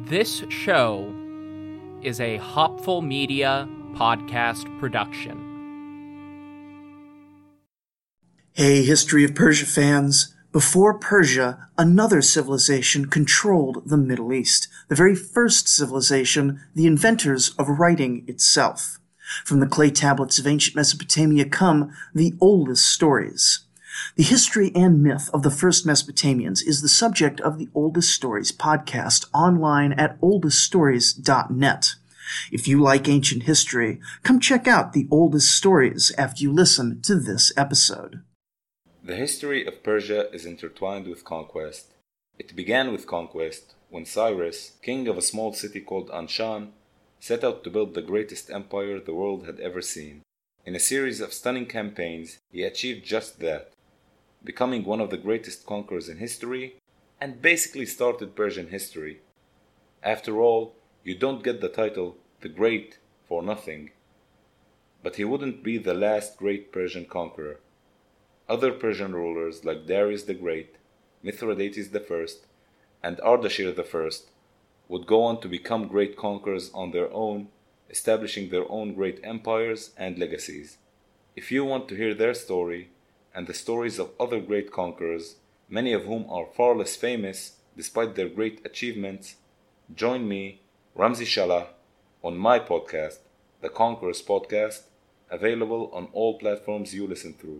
This show is a Hopful Media podcast production. Hey, History of Persia fans. Before Persia, another civilization controlled the Middle East. The very first civilization, the inventors of writing itself. From the clay tablets of ancient Mesopotamia come the oldest stories. The history and myth of the first Mesopotamians is the subject of the Oldest Stories podcast online at oldeststories.net. If you like ancient history, come check out the Oldest Stories after you listen to this episode. The history of Persia is intertwined with conquest. It began with conquest when Cyrus, king of a small city called Anshan, set out to build the greatest empire the world had ever seen. In a series of stunning campaigns, he achieved just that, becoming one of the greatest conquerors in history, and basically started Persian history. After all, you don't get the title the Great for nothing. But he wouldn't be the last great Persian conqueror. Other Persian rulers like Darius the Great, Mithridates I, and Ardashir I would go on to become great conquerors on their own, establishing their own great empires and legacies. If you want to hear their story, and the stories of other great conquerors, many of whom are far less famous despite their great achievements, join me, Ramzi Shalah, on my podcast, The Conquerors Podcast, available on all platforms you listen through.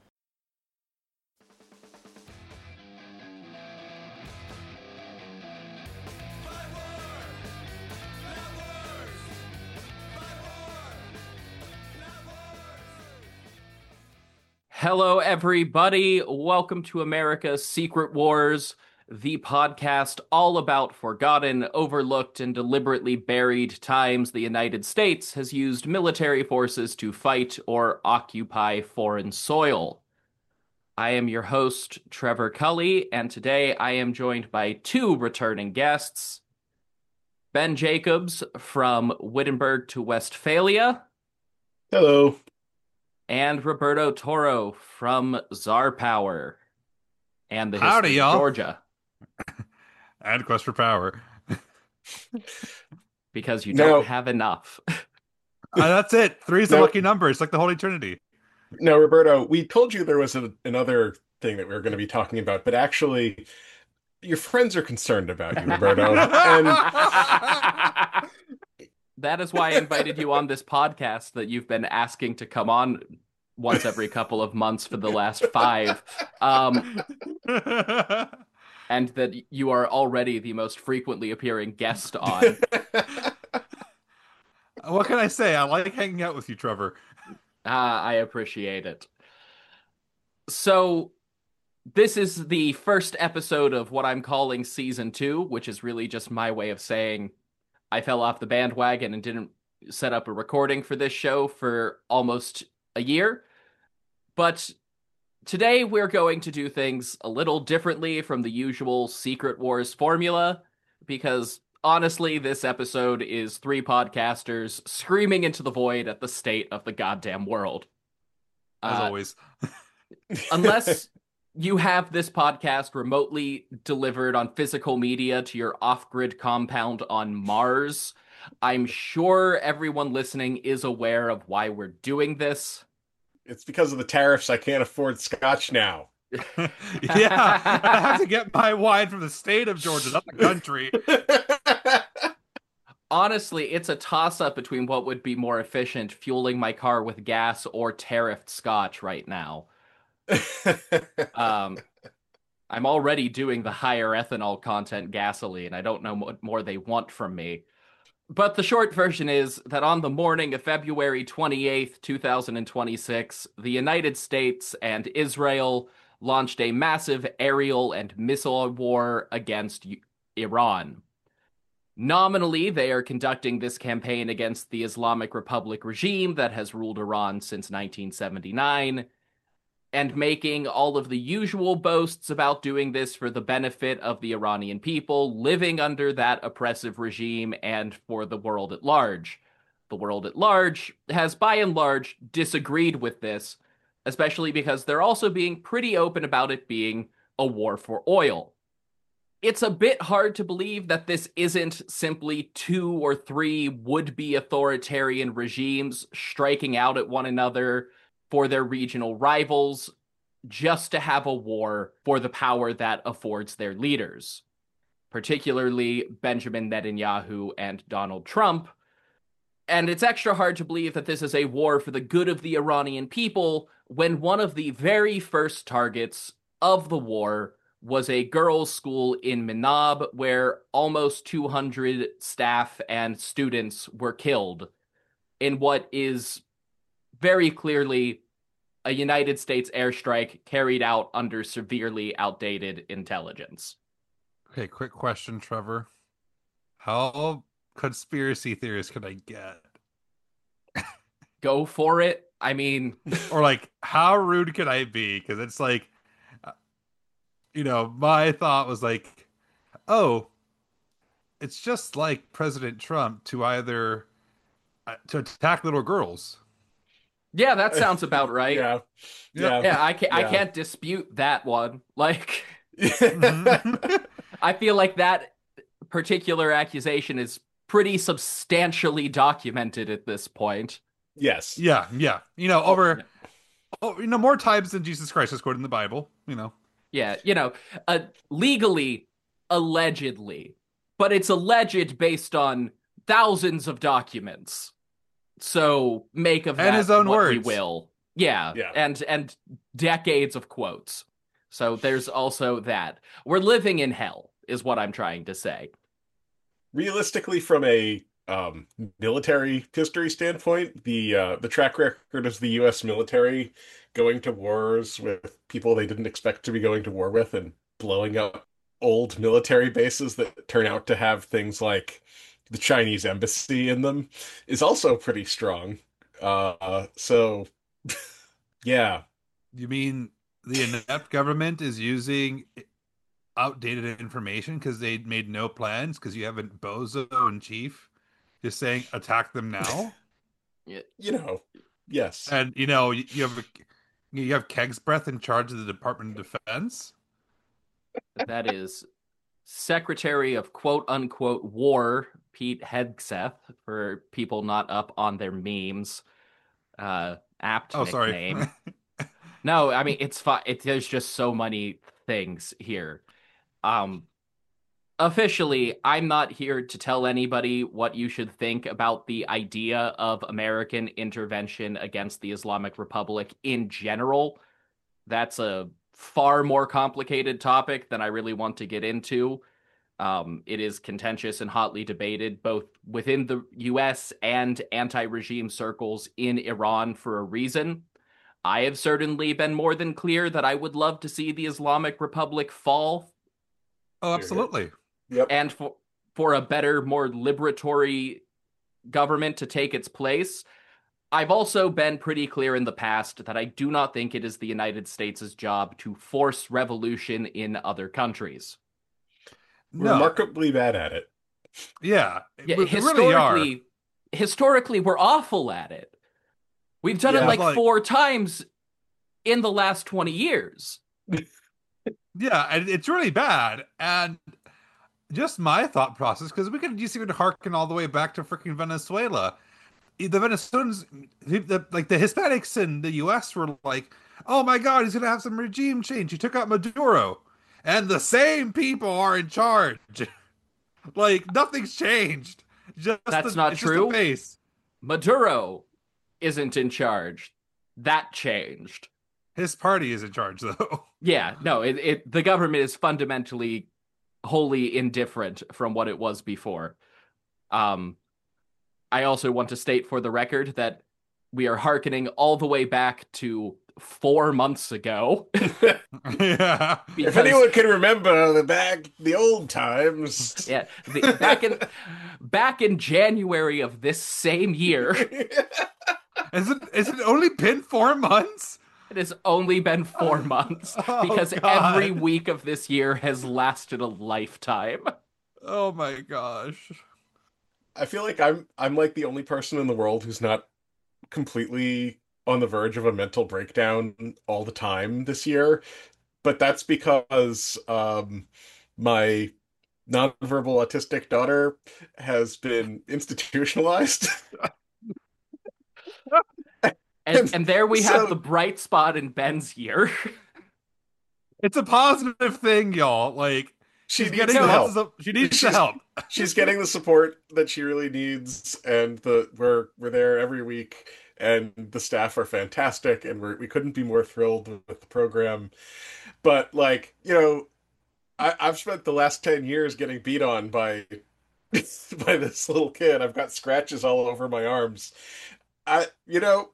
Hello, everybody. Welcome to America's Secret Wars, the podcast all about forgotten, overlooked, and deliberately buried times the United States has used military forces to fight or occupy foreign soil. I am your host, Trevor Cully, and today I am joined by two returning guests. Ben Jacobs from Wittenberg to Westphalia. Hello. And Roberto Toro from Czar Power and the Howdy, history of y'all. Georgia. And Quest for Power. Because you No. don't have enough. That's it. Three's the No. lucky number. It's like the Holy Trinity. No, Roberto, we told you there was another thing that we were going to be talking about, but actually, your friends are concerned about you, Roberto. And That is why I invited you on this podcast that you've been asking to come on once every couple of months for the last 5. And that you are already the most frequently appearing guest on. What can I say? I like hanging out with you, Trevor. I appreciate it. So, this is the first episode of what I'm calling Season 2, which is really just my way of saying I fell off the bandwagon and didn't set up a recording for this show for almost a year. But today we're going to do things a little differently from the usual Secret Wars formula, because honestly, this episode is 3 podcasters screaming into the void at the state of the goddamn world. As always. Unless you have this podcast remotely delivered on physical media to your off-grid compound on Mars, I'm sure everyone listening is aware of why we're doing this. it's because of the tariffs I can't afford scotch now. Yeah, I have to get my wine from the state of Georgia, not the country. Honestly, it's a toss-up between what would be more efficient, fueling my car with gas or tariffed scotch right now. I'm already doing the higher ethanol content gasoline. I don't know what more they want from me. But the short version is that on the morning of February 28th, 2026, the United States and Israel launched a massive aerial and missile war against Iran. Nominally, they are conducting this campaign against the Islamic Republic regime that has ruled Iran since 1979, and making all of the usual boasts about doing this for the benefit of the Iranian people living under that oppressive regime and for the world at large. The world at large has by and large disagreed with this, especially because they're also being pretty open about it being a war for oil. it's a bit hard to believe that this isn't simply two or three would-be authoritarian regimes striking out at one another for their regional rivals just to have a war for the power that affords their leaders, particularly Benjamin Netanyahu and Donald Trump. And it's extra hard to believe that this is a war for the good of the Iranian people when one of the very first targets of the war was a girls' school in Minab, where almost 200 staff and students were killed in what is very clearly a United States airstrike carried out under severely outdated intelligence. Okay, quick question, Trevor. How conspiracy theorist can I get? Go for it. I mean, Or like, how rude can I be? Because it's like, my thought was like, oh, it's just like President Trump to either to attack little girls. yeah, that sounds about right. Yeah. Yeah, I Yeah. can't dispute that one. Like, Mhm. I feel like that particular accusation is pretty substantially documented at this point. Yes. Yeah, yeah. More times than Jesus Christ is quoted in the Bible. Yeah, legally, allegedly, but it's alleged based on thousands of documents. So make of And that his own what we words. will. Yeah, Yeah. and decades of quotes. So there's also that. We're living in hell, is what I'm trying to say. Realistically, from a military history standpoint, the track record of the U.S. military going to wars with people they didn't expect to be going to war with and blowing up old military bases that turn out to have things like the Chinese embassy in them is also pretty strong. So yeah, You mean the inept government is using outdated information because they made no plans because you have a bozo in chief just saying attack them now? yes. And you have Kegsbreath in charge of the Department of Defense. That is Secretary of quote unquote war, Pete Hegseth, for people not up on their memes. Apt Oh, sorry. nickname. No, I mean it's fine. There's just so many things here. Um, Officially, I'm not here to tell anybody what you should think about the idea of American intervention against the Islamic Republic in general. That's a far more complicated topic than I really want to get into. It is contentious and hotly debated both within the US and anti-regime circles in Iran for a reason. I have certainly been more than clear that I would love to see the Islamic Republic fall Oh, absolutely. Yep. and for a better, more liberatory government to take its place. I've also been pretty clear in the past that I do not think it is the United States' job to force revolution in other countries. We're remarkably bad at it. Yeah, Yeah, we really are. historically, we're awful at it. We've done it Yeah, like like- 4 times in the last 20 years. Yeah, and it's really bad. And just my thought process, because we could just even harken all the way back to freaking Venezuela. The Venezuelans, the Hispanics in the U.S. were like, "Oh my God, he's gonna have some regime change. He took out Maduro," and the same people are in charge. Like nothing's changed. That's not it's true. Just the face. Maduro isn't in charge. That changed. His party is in charge, though. Yeah, no, the government is fundamentally wholly indifferent from what it was before. I also want to state for the record that we are hearkening all the way back to 4 months ago. Yeah. If because- anyone can remember the old times. yeah, back in January of this same year, Is it only been 4 months? it has only been 4 months Oh, because God. every week of this year has lasted a lifetime. Oh my gosh. I feel like I'm like the only person in the world who's not completely on the verge of a mental breakdown all the time this year. But that's because my nonverbal autistic daughter has been institutionalized. And And and there we have the so bright spot in Ben's year. It's a positive thing, y'all. Like she she's needs getting the No, lots help. of she needs the She's help. she's getting the support that she really needs, and we're there every week, and the staff are fantastic, and we couldn't be more thrilled with the program. But like, I've spent the last 10 years getting beat on by by this little kid. I've got scratches all over my arms. I, you know,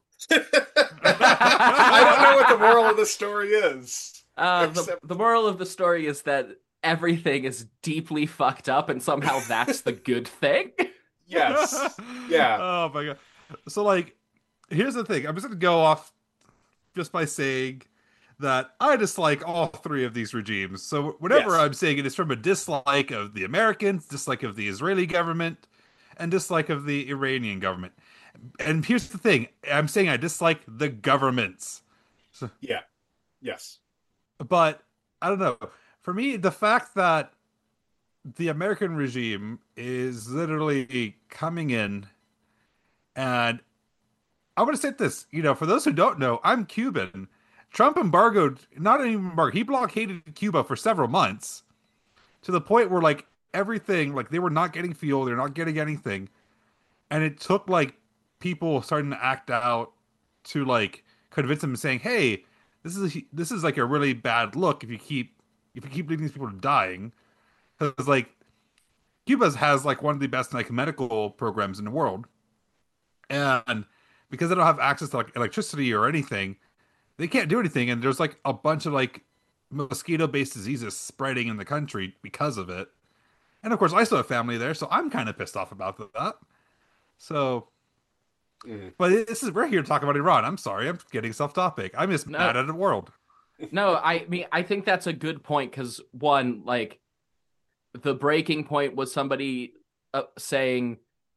I don't know what the moral of the story is, the except moral of the story is that everything is deeply fucked up, and somehow that's the good thing. yes, yeah, Oh my god. So like here's the thing. I'm just gonna go off just by saying that I dislike all three of these regimes. So whatever yes, I'm saying, it is from a dislike of the Americans, dislike of the Israeli government, and dislike of the Iranian government. And here's the thing: I'm saying I dislike the governments. So, yeah, yes, but I don't know. For me, the fact that the American regime is literally coming in, and I'm going to say this, for those who don't know, I'm Cuban. Trump embargoed, not even embargoed, he blockaded Cuba for several months to the point where like everything, like they were not getting fuel, they're not getting anything. And it took like people starting to act out to like convince them saying, "Hey, this is like a really bad look if you keep leaving these people dying." Because like Cuba has like one of the best like medical programs in the world, and because they don't have access to like electricity or anything, they can't do anything. And there's like a bunch of like mosquito-based diseases spreading in the country because of it. And of course, I still have family there, so I'm kind of pissed off about that. So, mm, but we're here to talk about Iran. I'm sorry, I'm getting self-topic. I'm just No, mad at the world. no, I mean, I think that's a good point because one, like, the breaking point was somebody saying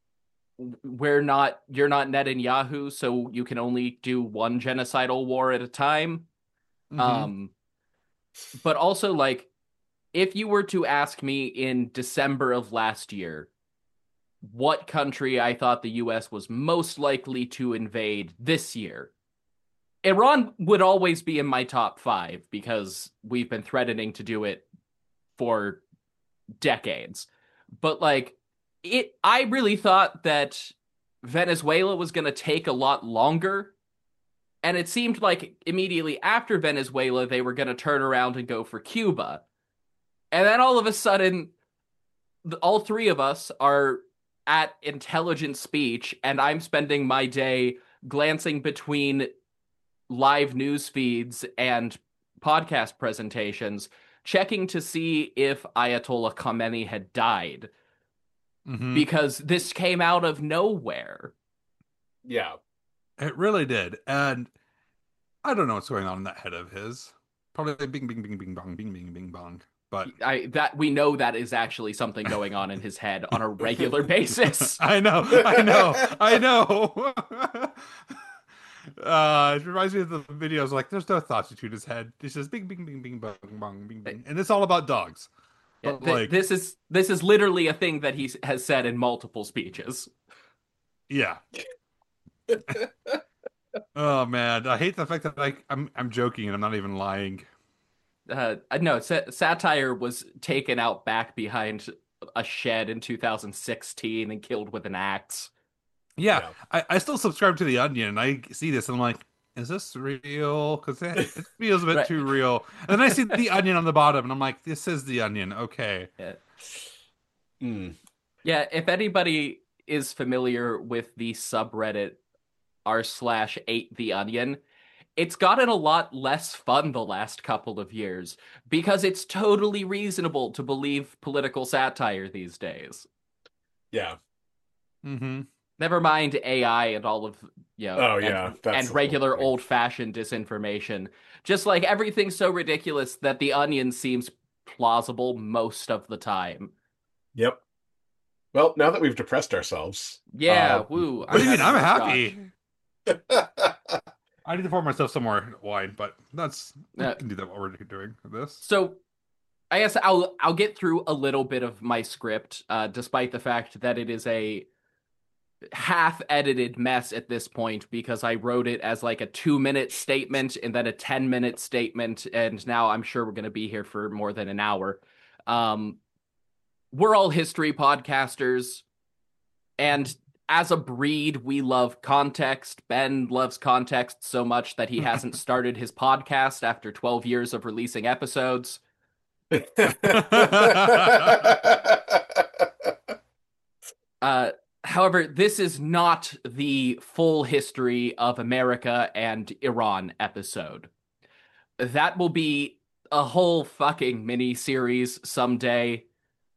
you're not Netanyahu, so you can only do one genocidal war at a time. Mm-hmm. Um, but also like if you were to ask me in December of last year what country I thought the US was most likely to invade this year, Iran would always be in my top 5 because we've been threatening to do it for decades. But like I really thought that Venezuela was going to take a lot longer. And it seemed like immediately after Venezuela, they were going to turn around and go for Cuba. And then all of a sudden, all three of us are at intelligent speech, and I'm spending my day glancing between live news feeds and podcast presentations, checking to see if Ayatollah Khamenei had died, Mm-hmm. because this came out of nowhere. yeah. It really did. And I don't know what's going on in that head of his. Probably like bing, bing, bing, bing, bong, bing, bing, bing, bong. But That we know that is actually something going on in his head on a regular basis. I know, I know, I know. It reminds me of the videos like there's no thoughts between his head. It's just bing, bing, bing, bing, bong, bong, bing, bing, and it's all about dogs. Yeah, But like, this is literally a thing that he has said in multiple speeches. yeah. Oh man, I hate the fact that I'm joking and I'm not even lying. No, satire was taken out back behind a shed in 2016 and killed with an axe. Yeah, Yeah. I still subscribe to The Onion and I see this and I'm like, is this real? Because it feels a bit Right. too real. And then I see The Onion on the bottom and I'm like, this is The Onion. Okay. Yeah. Mm. Yeah, if anybody is familiar with the subreddit r/ate the onion, it's gotten a lot less fun the last couple of years because it's totally reasonable to believe political satire these days. Yeah. Mm-hmm. Never mind AI and all of, Oh yeah, that's and the whole regular thing. old-fashioned disinformation. Just like everything's so ridiculous that the onion seems plausible most of the time. Yep. Well, now that we've depressed ourselves, Yeah, woo, What I'm do you mean? having I'm more scotch. happy. I need to pour myself some more wine, but we Uh, can do that while we're doing this. so I guess I'll get through a little bit of my script, despite the fact that it is a half-edited mess at this point because I wrote it as like a 2-minute statement and then a 10-minute statement, and now I'm sure we're going to be here for more than an hour. We're all history podcasters, and as a breed, we love context. Ben loves context so much that he hasn't started his podcast after 12 years of releasing episodes. However, this is not the full history of America and Iran episode. That will be a whole fucking mini series someday.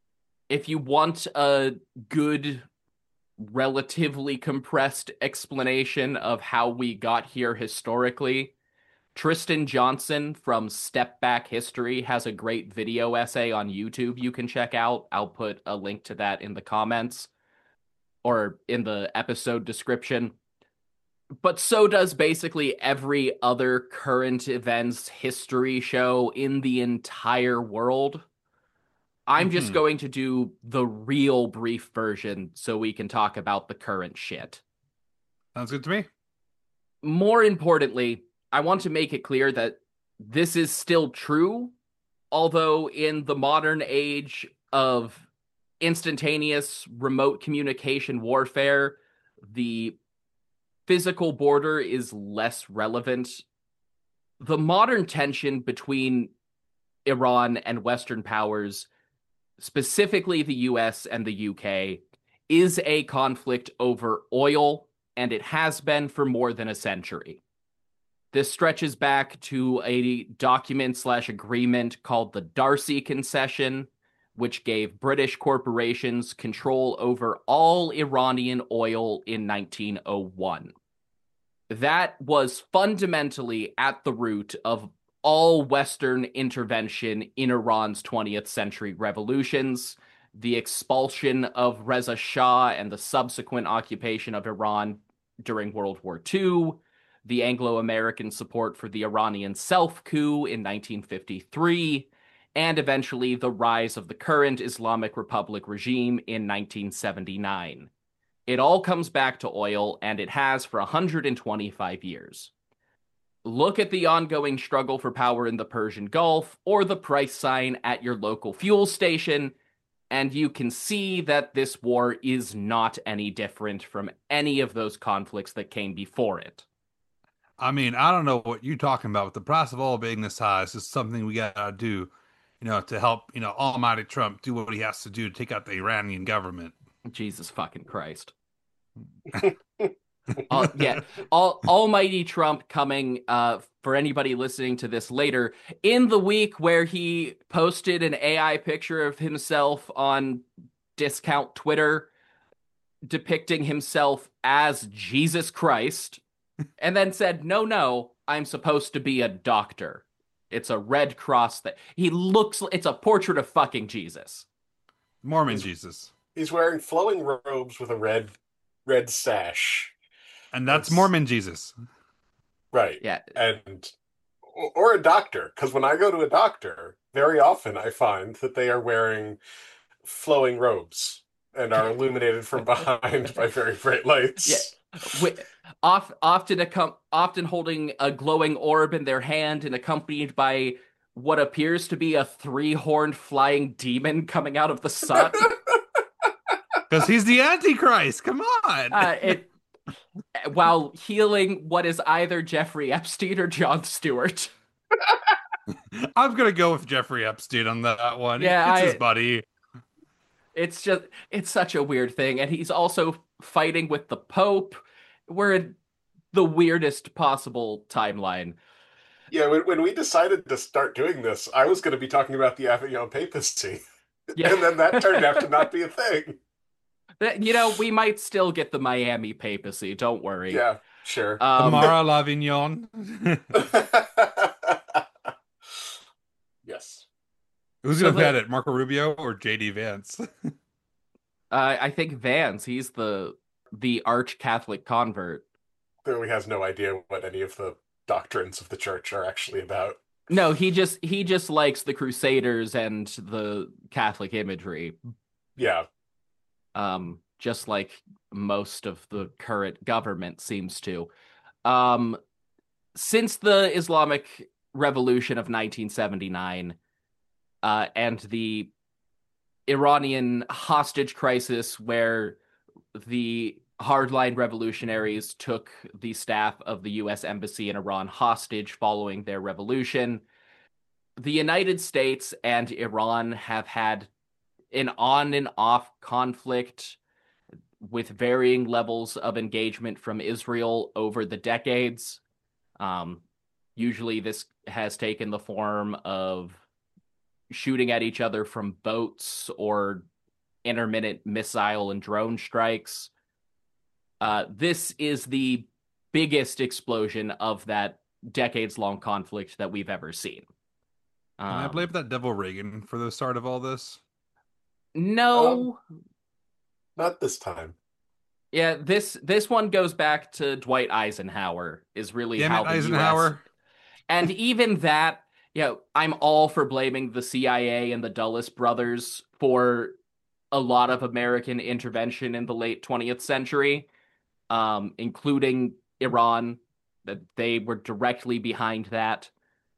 If you want a good, relatively compressed explanation of how we got here historically, Tristan Johnson from Step Back History has a great video essay on YouTube you can check out. I'll put a link to that in the comments or in the episode description. But so does basically every other current events history show in the entire world. I'm just going to do the real brief version so we can talk about the current shit. Sounds good to me. More importantly, I want to make it clear that this is still true, although in the modern age of instantaneous remote communication warfare, the physical border is less relevant. The modern tension between Iran and Western powers, specifically the US and the UK, is a conflict over oil, and it has been for more than a century. This stretches back to a document/agreement called the Darcy Concession, which gave British corporations control over all Iranian oil in 1901. That was fundamentally at the root of all Western intervention in Iran's 20th century revolutions, the expulsion of Reza Shah and the subsequent occupation of Iran during World War II, the Anglo-American support for the Iranian self-coup in 1953, and eventually the rise of the current Islamic Republic regime in 1979. It all comes back to oil, and it has for 125 years. Look at the ongoing struggle for power in the Persian Gulf or the price sign at your local fuel station, and you can see that this war is not any different from any of those conflicts that came before it. I mean, I don't know what you're talking about, but the price of oil being this high is just something we gotta do, to help, Almighty Trump do what he has to do to take out the Iranian government. Jesus fucking Christ. Almighty Trump coming, for anybody listening to this later, in the week where he posted an AI picture of himself on discount Twitter depicting himself as Jesus Christ, and then said, no, I'm supposed to be a doctor. It's a red cross that it's a portrait of fucking Jesus. Mormon Jesus. He's wearing flowing robes with a red sash. And that's Mormon Jesus. Right. Yeah. Or a doctor, because when I go to a doctor, very often I find that they are wearing flowing robes and are illuminated from behind by very bright lights. Yeah. Often holding a glowing orb in their hand and accompanied by what appears to be a 3-horned flying demon coming out of the sun. Because he's the Antichrist. Come on. While healing what is either Jeffrey Epstein or Jon Stewart. I'm going to go with Jeffrey Epstein on that one. Yeah, it's his buddy. It's such a weird thing. And he's also fighting with the Pope. We're in the weirdest possible timeline. Yeah, when we decided to start doing this, I was going to be talking about the Avignon papacy. Yeah. And then that turned out to not be a thing. We might still get the Miami papacy. Don't worry. Yeah, sure. The Mara Lavignon. Yes. Who's going to bet it, Marco Rubio or JD Vance? I think Vance. He's the arch Catholic convert. Clearly has no idea what any of the doctrines of the church are actually about. No, he just likes the Crusaders and the Catholic imagery. Yeah. Just like most of the current government seems to. Um, since the Islamic Revolution of 1979, and the Iranian hostage crisis, where the hardline revolutionaries took the staff of the U.S. Embassy in Iran hostage following their revolution, the United States and Iran have had an on and off conflict with varying levels of engagement from Israel over the decades. Um, Usually, this has taken the form of shooting at each other from boats or intermittent missile and drone strikes. This is the biggest explosion of that decades long conflict that we've ever seen. Can I Um, blame that devil Reagan for the start of all this? Um, no, not this time. yeah, this one goes back to Dwight Eisenhower, is really Damn how it, the US. Eisenhower. And even that, I'm all for blaming the CIA and the Dulles brothers for a lot of American intervention in the late 20th century, including Iran, that they were directly behind that.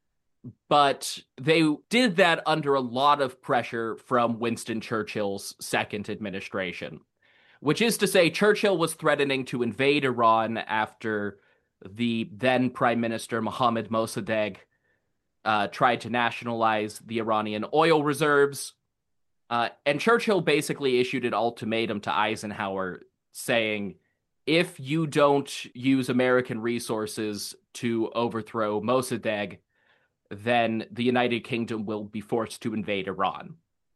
But they did that under a lot of pressure from Winston Churchill's second administration, which is to say, Churchill was threatening to invade Iran after the then Prime Minister Mohammad Mossadegh tried to nationalize the Iranian oil reserves. And Churchill basically issued an ultimatum to Eisenhower saying, if you don't use American resources to overthrow Mossadegh, then the United Kingdom will be forced to invade Iran.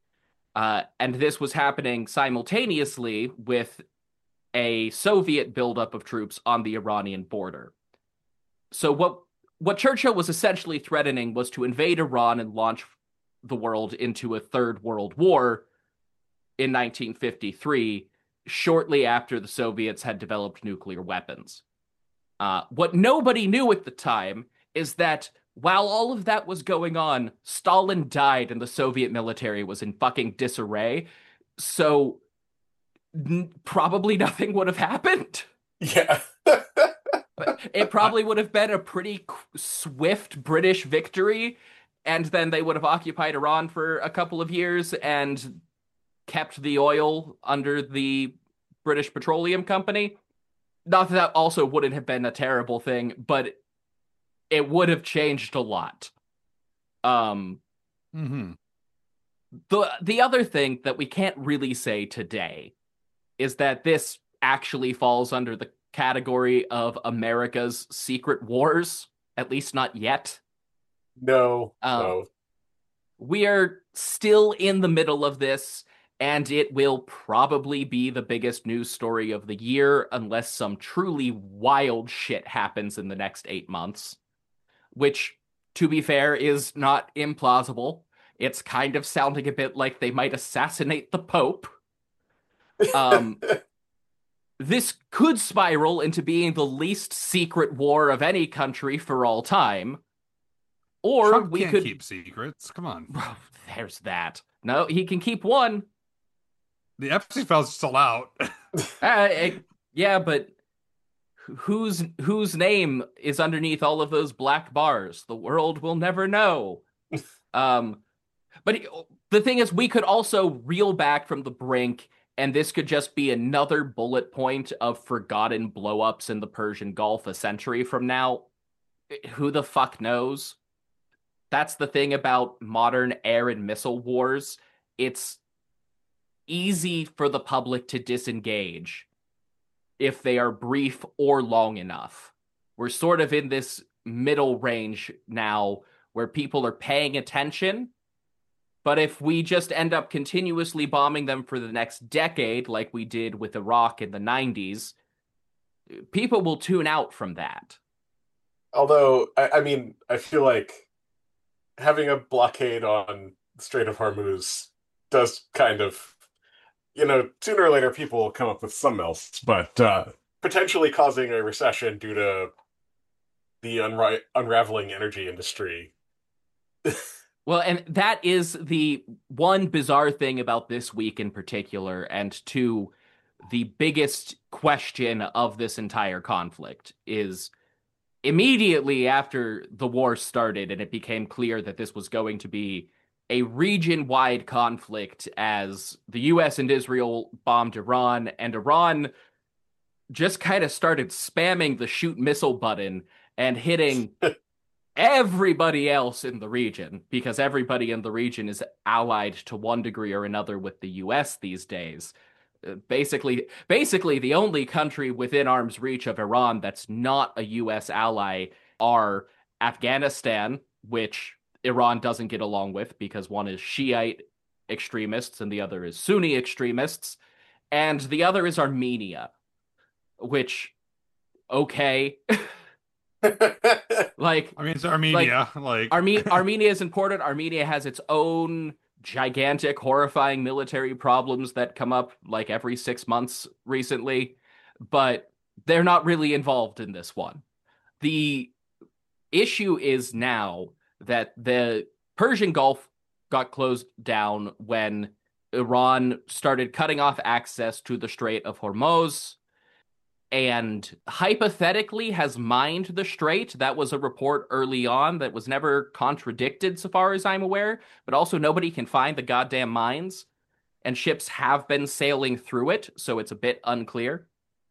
And this was happening simultaneously with a Soviet buildup of troops on the Iranian border. So what Churchill was essentially threatening was to invade Iran and launch the world into a third world war in 1953, shortly after the Soviets had developed nuclear weapons. What nobody knew at the time is that while all of that was going on, Stalin died and the Soviet military was in fucking disarray. So probably nothing would have happened. Yeah. But it probably would have been a pretty swift British victory, and then they would have occupied Iran for a couple of years and kept the oil under the British Petroleum Company. Not that also wouldn't have been a terrible thing, but it would have changed a lot. Um, Mm-hmm. the other thing that we can't really say today is that this actually falls under the category of America's secret wars, at least not yet. No, Um, no. we are still in the middle of this, and it will probably be the biggest news story of the year unless some truly wild shit happens in the next 8 months, which, to be fair, is not implausible. It's kind of sounding a bit like they might assassinate the Pope. Um, this could spiral into being the least secret war of any country for all time. Or Trump we can't could. keep secrets. Come on. There's that. No, he can keep one. The Epstein files are still out. Yeah, but whose name is underneath all of those black bars? The world will never know. Um, but the thing is, we could also reel back from the brink, and this could just be another bullet point of forgotten blowups in the Persian Gulf a century from now. Who the fuck knows? That's the thing about modern air and missile wars. It's easy for the public to disengage if they are brief or long enough. We're sort of in this middle range now where people are paying attention. But if we just end up continuously bombing them for the next decade, like we did with Iraq in the 90s, people will tune out from that. Although, I mean, I feel like having a blockade on the Strait of Hormuz does kind of, sooner or later people will come up with something else, but potentially causing a recession due to the unraveling energy industry Well, and that is the one bizarre thing about this week in particular, and two, the biggest question of this entire conflict is immediately after the war started and it became clear that this was going to be a region-wide conflict as the US and Israel bombed Iran, and Iran just kind of started spamming the shoot missile button and hitting everybody else in the region, because everybody in the region is allied to one degree or another with the US these days. Basically, the only country within arm's reach of Iran that's not a US ally are Afghanistan, which Iran doesn't get along with because one is Shiite extremists and the other is Sunni extremists, and the other is Armenia, which, okay. Like, I mean, it's Armenia. Armenia is important. Armenia has its own gigantic, horrifying military problems that come up like every 6 months recently, but they're not really involved in this one. The issue is now that the Persian Gulf got closed down when Iran started cutting off access to the Strait of Hormuz, and hypothetically has mined the strait. That was a report early on that was never contradicted so far as I'm aware, but also nobody can find the goddamn mines, and ships have been sailing through it, so it's a bit unclear.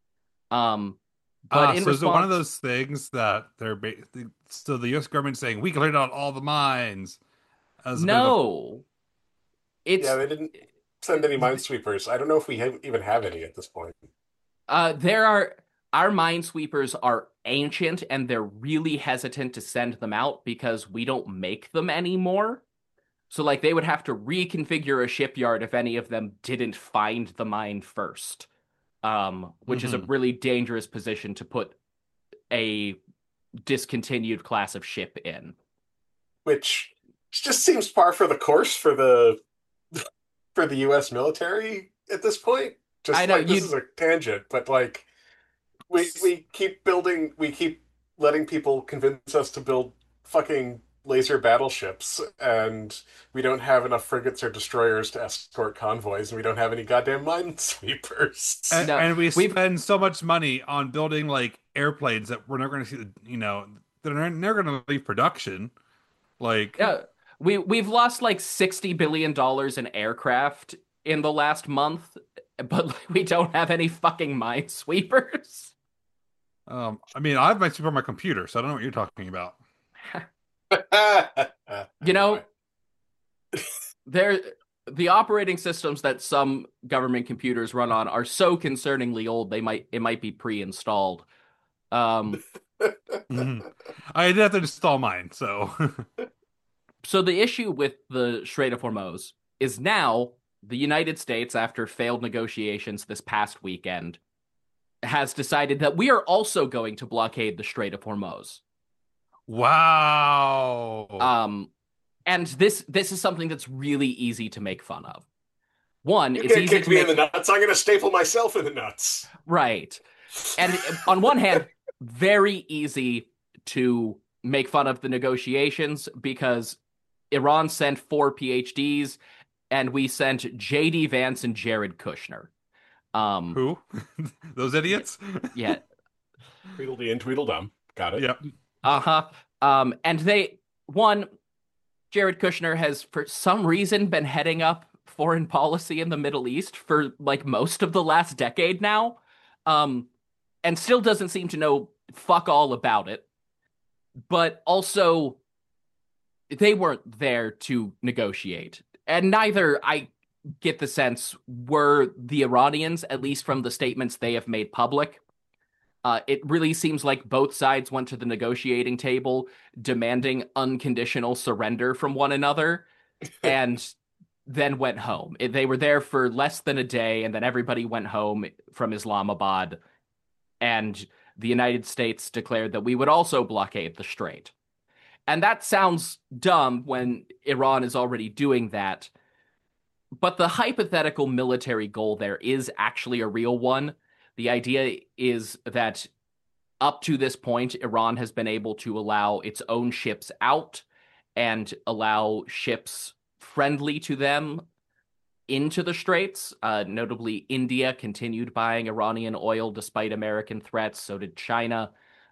But in so is it one of response, those things that so the U.S. government saying we cleared out all the mines as a bit of a no, it's Yeah, they didn't send any minesweepers. I don't know if we even have any at this point. there are our minesweepers are ancient and they're really hesitant to send them out because we don't make them anymore. So like they would have to reconfigure a shipyard if any of them didn't find the mine first. Which is a really dangerous position to put a discontinued class of ship in. Which just seems par for the course for the U.S. military at this point. Just I know, like this is a tangent, but like we keep building, we keep letting people convince us to build fucking laser battleships, and we don't have enough frigates or destroyers to escort convoys, and we don't have any goddamn minesweepers. No, and we we've spend so much money on building like airplanes that we're never going to see, that are never going to leave production. Like, yeah, we've lost like $60 billion in aircraft in the last month, but like, we don't have any fucking minesweepers. I mean, I have my super on my computer, so I don't know what you're talking about. You know, the operating systems that some government computers run on are so concerningly old it might be pre-installed. Mhm. I did have to install mine, so So the issue with the Strait of Hormuz is now the United States, after failed negotiations this past weekend, has decided that we are also going to blockade the Strait of Hormuz. wow. And this is something that's really easy to make fun of. One, You it's can't easy kick to me make in the nuts. I'm gonna staple myself in the nuts. right. And on one hand, very easy to make fun of the negotiations because Iran sent 4 PhDs and we sent JD Vance and Jared Kushner. Who? Those idiots? Yeah. Tweedledee and Tweedledum. Got it. Yep. Uh-huh. And Jared Kushner has for some reason been heading up foreign policy in the Middle East for like most of the last decade now. And still doesn't seem to know fuck all about it. But also, they weren't there to negotiate. And neither, I get the sense, were the Iranians, at least from the statements they have made public. It really seems like both sides went to the negotiating table demanding unconditional surrender from one another and then went home. They were there for less than a day, and then everybody went home from Islamabad. And the United States declared that we would also blockade the strait. And that sounds dumb when Iran is already doing that. But the hypothetical military goal there is actually a real one. The idea is that up to this point, Iran has been able to allow its own ships out and allow ships friendly to them into the straits. Notably, India continued buying Iranian oil despite American threats. So did China.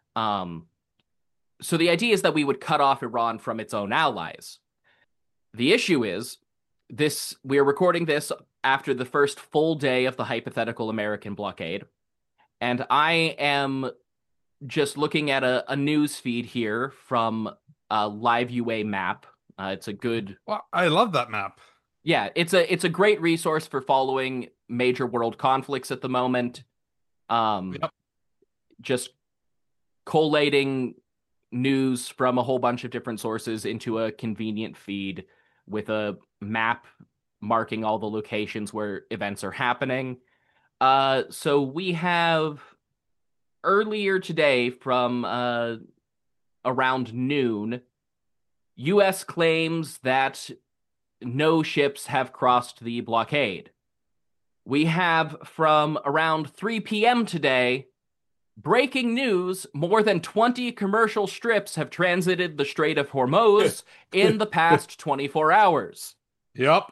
So the idea is that we would cut off Iran from its own allies. The issue is we're recording this after the first full day of the hypothetical American blockade. And I am just looking at a news feed here from Live UA Map. It's a good. Well, I love that map. Yeah, it's a great resource for following major world conflicts at the moment. Yep. Just collating news from a whole bunch of different sources into a convenient feed with a map marking all the locations where events are happening. So we have earlier today from around noon, U.S. claims that no ships have crossed the blockade. We have from around 3 p.m. today, breaking news, more than 20 commercial strips have transited the Strait of Hormuz in the past 24 hours. Yep.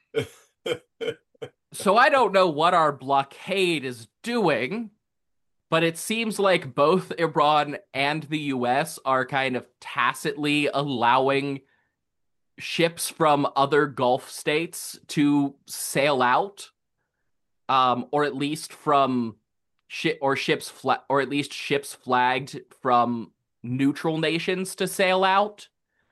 So I don't know what our blockade is doing, but it seems like both Iran and the US are kind of tacitly allowing ships from other Gulf states to sail out, or at least from or at least ships flagged from neutral nations to sail out,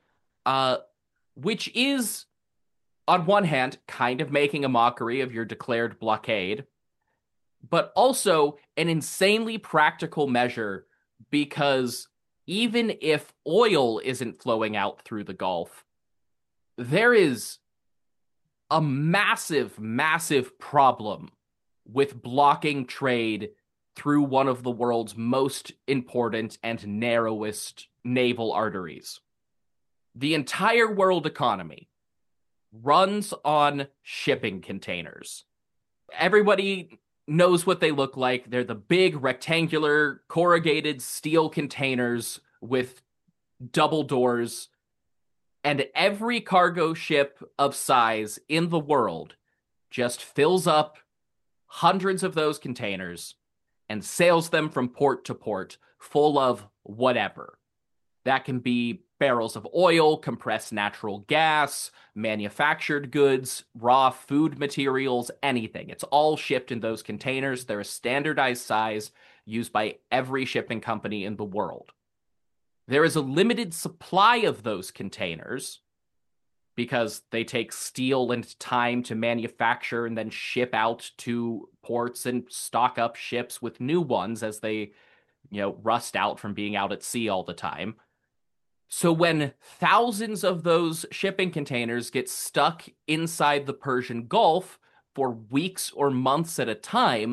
which is, on one hand, kind of making a mockery of your declared blockade, but also an insanely practical measure because even if oil isn't flowing out through the Gulf, there is a massive, massive problem with blocking trade through one of the world's most important and narrowest naval arteries. The entire world economy runs on shipping containers. Everybody knows what they look like. They're the big rectangular corrugated steel containers with double doors. And every cargo ship of size in the world just fills up hundreds of those containers and sails them from port to port full of whatever. That can be barrels of oil, compressed natural gas, manufactured goods, raw food materials, anything. It's all shipped in those containers. They're a standardized size used by every shipping company in the world. There is a limited supply of those containers because they take steel and time to manufacture and then ship out to ports and stock up ships with new ones as they, rust out from being out at sea all the time. So when thousands of those shipping containers get stuck inside the Persian Gulf for weeks or months at a time,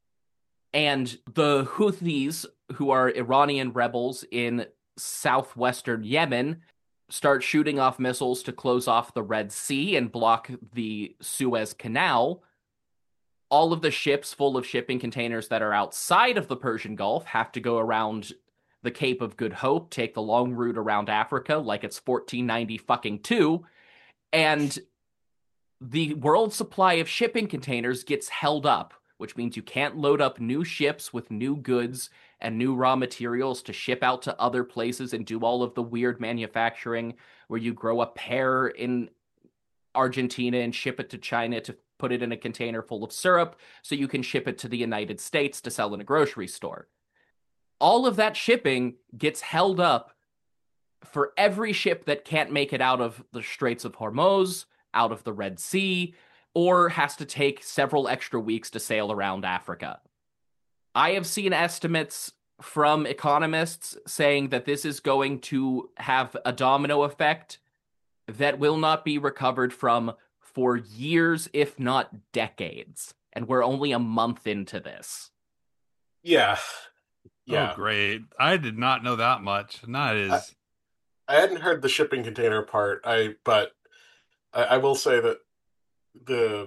and the Houthis, who are Iranian rebels in southwestern Yemen, start shooting off missiles to close off the Red Sea and block the Suez Canal, all of the ships full of shipping containers that are outside of the Persian Gulf have to go around the Cape of Good Hope, take the long route around Africa like it's 1492, and the world supply of shipping containers gets held up, which means you can't load up new ships with new goods and new raw materials to ship out to other places and do all of the weird manufacturing where you grow a pear in Argentina and ship it to China to put it in a container full of syrup so you can ship it to the United States to sell in a grocery store. All of that shipping gets held up for every ship that can't make it out of the Straits of Hormuz, out of the Red Sea, or has to take several extra weeks to sail around Africa. I have seen estimates from economists saying that this is going to have a domino effect that will not be recovered from for years, if not decades. And we're only a month into this. Yeah. Oh, great. I did not know that much. And that is... I hadn't heard the shipping container part, but I will say that the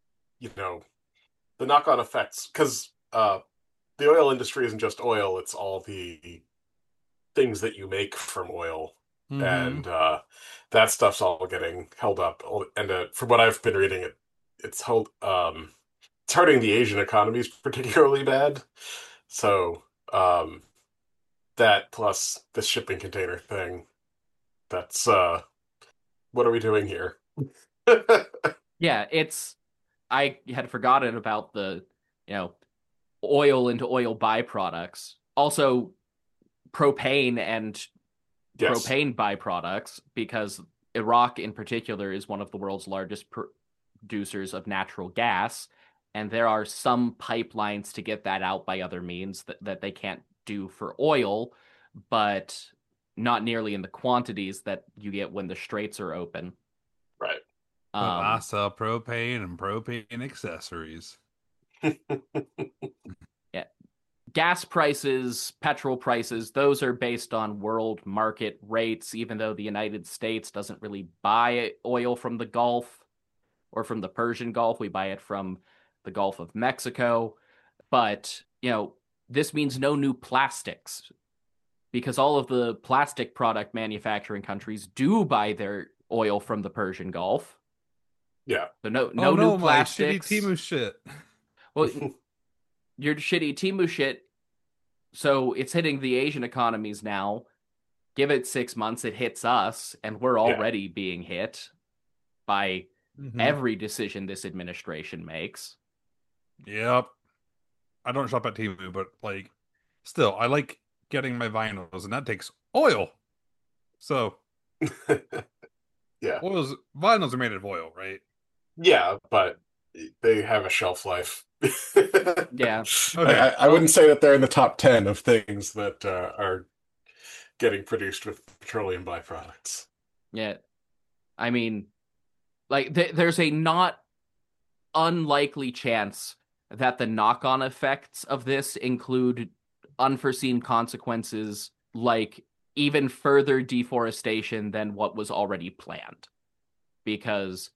knock-on effects, because the oil industry isn't just oil, it's all the things that you make from oil. Mm-hmm. And that stuff's all getting held up. And from what I've been reading, it's held it's hurting the Asian economies particularly bad. So that plus the shipping container thing, that's what are we doing here? Yeah, I had forgotten about the, oil into oil byproducts. Also, propane and Yes. propane byproducts, because Iraq in particular is one of the world's largest producers of natural gas, and there are some pipelines to get that out by other means that they can't do for oil, but not nearly in the quantities that you get when the straits are open. Right. But I Um, sell propane and propane accessories. yeah, gas prices, petrol prices, those are based on world market rates, even though the United States doesn't really buy oil from the Gulf or from the Persian Gulf. We buy it from the Gulf of Mexico. But, this means no new plastics, because all of the plastic product manufacturing countries do buy their oil from the Persian Gulf. Yeah. So no Oh no new no, my shitty plastics. Timu shit. Well, your shitty Timu shit. So it's hitting the Asian economies now. Give it 6 months, it hits us, and we're Yeah. already being hit by Mm-hmm. every decision this administration makes. Yep. I don't shop at Timu, but like, still, I like getting my vinyls, and that takes oil. So Yeah. vinyls are made of oil, right? Yeah, but they have a shelf life. Yeah, Okay. I wouldn't say that they're in the top 10 of things that are getting produced with petroleum byproducts. yeah. I mean, like there's a not unlikely chance that the knock-on effects of this include unforeseen consequences, like even further deforestation than what was already planned, because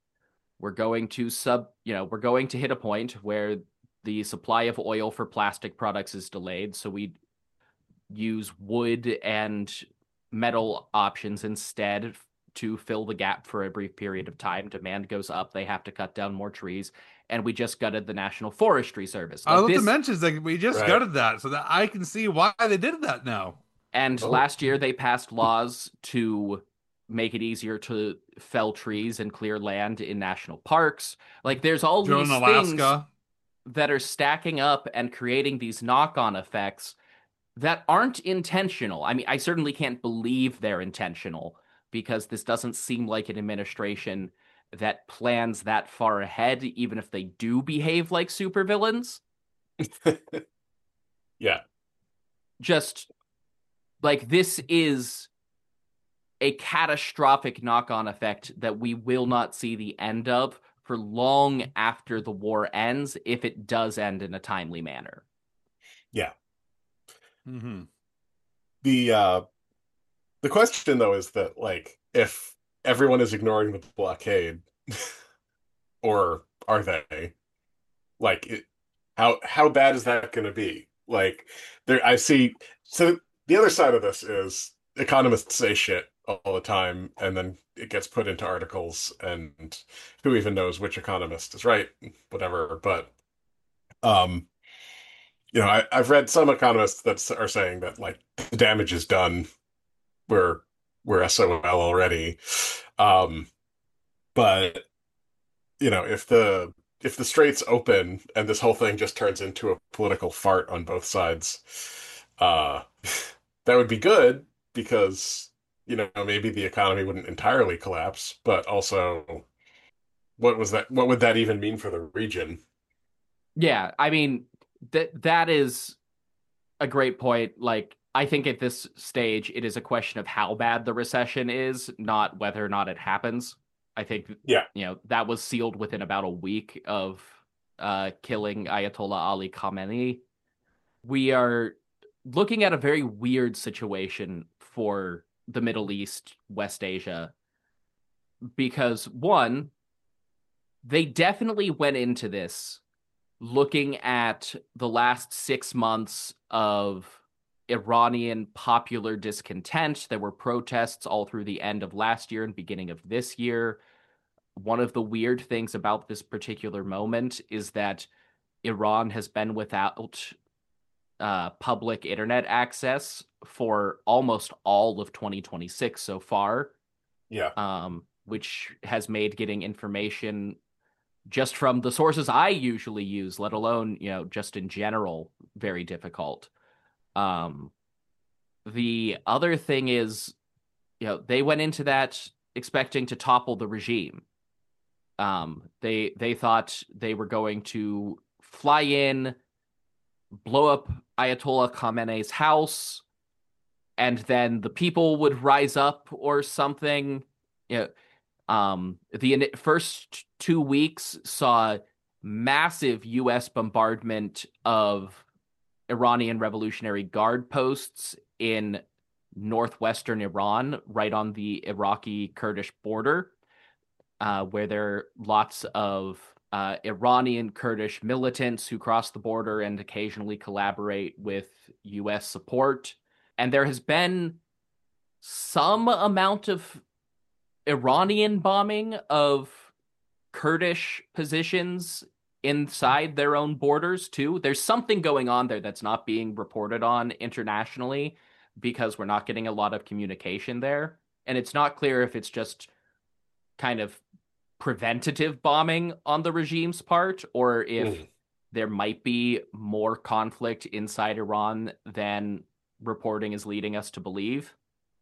we're going to hit a point where the supply of oil for plastic products is delayed, so we use wood and metal options instead to fill the gap for a brief period of time. Demand goes up, they have to cut down more trees, and we just gutted the National Forestry Service. I Like was to this, mention, like, we just Right. gutted that, so that I can see why they did that now. and Oh, last year they passed laws to make it easier to fell trees and clear land in national parks. Like there's all Joe in these things Alaska. that are stacking up and creating these knock-on effects that aren't intentional. I mean, I certainly can't believe they're intentional, because this doesn't seem like an administration that plans that far ahead, even if they do behave like supervillains. yeah. Just like this is a catastrophic knock-on effect that we will not see the end of for long after the war ends, if it does end in a timely manner. Yeah. Mm-hmm. The the question though is that like if everyone is ignoring the blockade, or are they? Like how bad is that going to be? Like there I see so the other side of this is economists say shit all the time and then it gets put into articles and who even knows which economist is right, whatever. But um I've read some economists that are saying that like the damage is done. We're we're SOL already. Um, but if the straits open and this whole thing just turns into a political fart on both sides, uh, that would be good because maybe the economy wouldn't entirely collapse, but also what would that even mean for the region? Yeah, I mean that is a great point. Like, I think at this stage, it is a question of how bad the recession is, not whether or not it happens. I think, Yeah. that was sealed within about a week of killing Ayatollah Ali Khamenei. We are looking at a very weird situation for the Middle East, West Asia, because one, they definitely went into this looking at the last 6 months of Iranian popular discontent. There were protests all through the end of last year and beginning of this year. One of the weird things about this particular moment is that Iran has been without public internet access for almost all of 2026 so far, Yeah. Which has made getting information just from the sources I usually use, let alone, just in general, very difficult. The other thing is, they went into that expecting to topple the regime. They thought they were going to fly in, blow up Ayatollah Khamenei's house, and then the people would rise up or something. The first 2 weeks saw massive U.S. bombardment of Iranian Revolutionary Guard posts in northwestern Iran, right on the Iraqi-Kurdish border, where there are lots of Iranian Kurdish militants who cross the border and occasionally collaborate with U.S. support. And there has been some amount of Iranian bombing of Kurdish positions inside their own borders, too. There's something going on there that's not being reported on internationally because we're not getting a lot of communication there. And it's not clear if it's just kind of preventative bombing on the regime's part, or if there might be more conflict inside Iran than reporting is leading us to believe.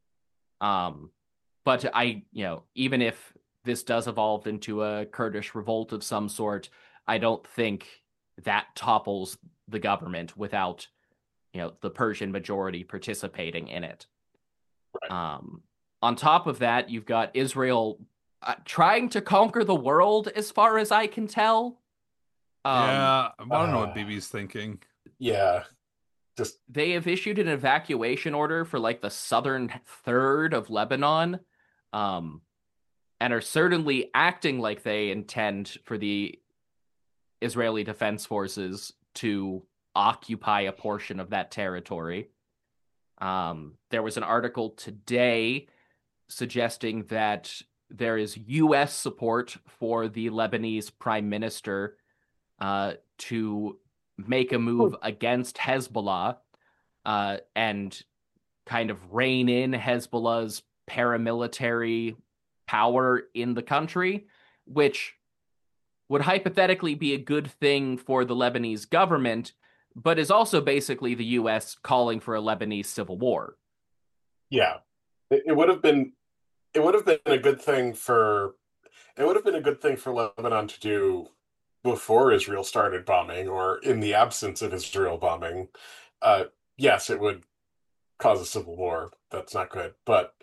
But even if this does evolve into a Kurdish revolt of some sort, I don't think that topples the government without, the Persian majority participating in it. Right. On top of that, you've got Israel trying to conquer the world, as far as I can tell. I don't know what BB's thinking. Yeah. They have issued an evacuation order for like the southern third of Lebanon, and are certainly acting like they intend for the Israeli Defense Forces to occupy a portion of that territory. There was an article today suggesting that there is U.S. support for the Lebanese prime minister to make a move against Hezbollah and kind of rein in Hezbollah's paramilitary power in the country, which would hypothetically be a good thing for the Lebanese government, but is also basically the U.S. calling for a Lebanese civil war. Yeah. It would have been a good thing for Lebanon to do before Israel started bombing, or in the absence of Israel bombing. Yes, it would cause a civil war. That's not good. But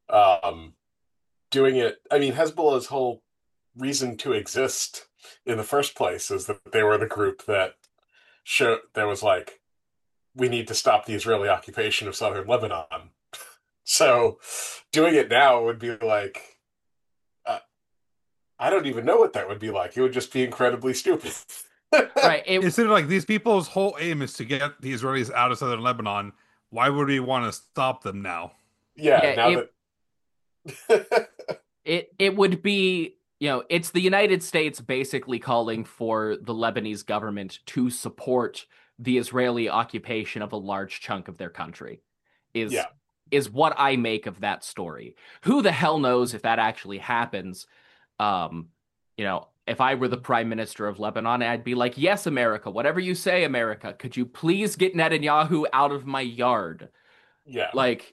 doing it, I mean, Hezbollah's whole reason to exist in the first place is that they were the group that was like, we need to stop the Israeli occupation of southern Lebanon. So doing it now would be like, I don't even know what that would be like. It would just be incredibly stupid. Right. It's sort of like these people's whole aim is to get the Israelis out of southern Lebanon. Why would we want to stop them now? Yeah, it would be, it's the United States basically calling for the Lebanese government to support the Israeli occupation of a large chunk of their country. Is what I make of that story. Who the hell knows if that actually happens? If I were the prime minister of Lebanon, I'd be like, yes, America, whatever you say, America, could you please get Netanyahu out of my yard? Yeah.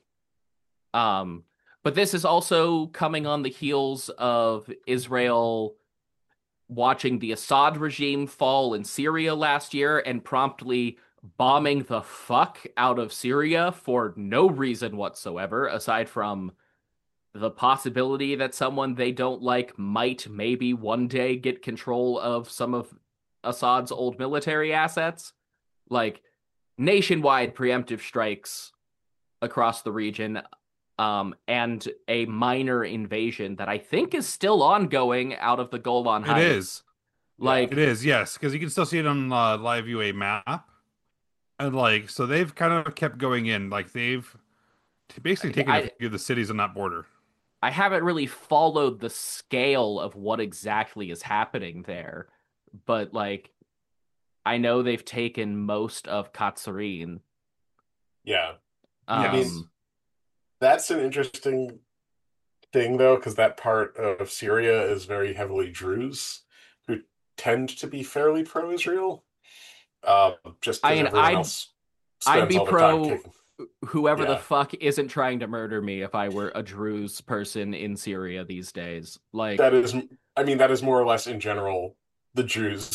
But this is also coming on the heels of Israel watching the Assad regime fall in Syria last year and promptly bombing the fuck out of Syria for no reason whatsoever, aside from the possibility that someone they don't like might maybe one day get control of some of Assad's old military assets. Like, nationwide preemptive strikes across the region, and a minor invasion that I think is still ongoing out of the Golan Heights. It is, yes, because you can still see it on Live UA map. And like, so they've kind of kept going in. Like they've basically taken a I few of the cities on that border. I haven't really followed the scale of what exactly is happening there, but like I know they've taken most of Katsarin. Yeah. I mean, Yes. Um, that's an interesting thing though, because that part of Syria is very heavily Druze, who tend to be fairly pro-Israel. Just I because mean, everyone else I'd spends be all their time pro kicking. whoever the Yeah, fuck isn't trying to murder me if I were a Druze person in Syria these days. that Like, is. I mean, that is more or less in general the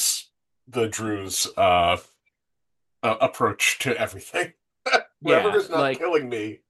Druze approach to everything. yeah, Whoever's not like, killing me.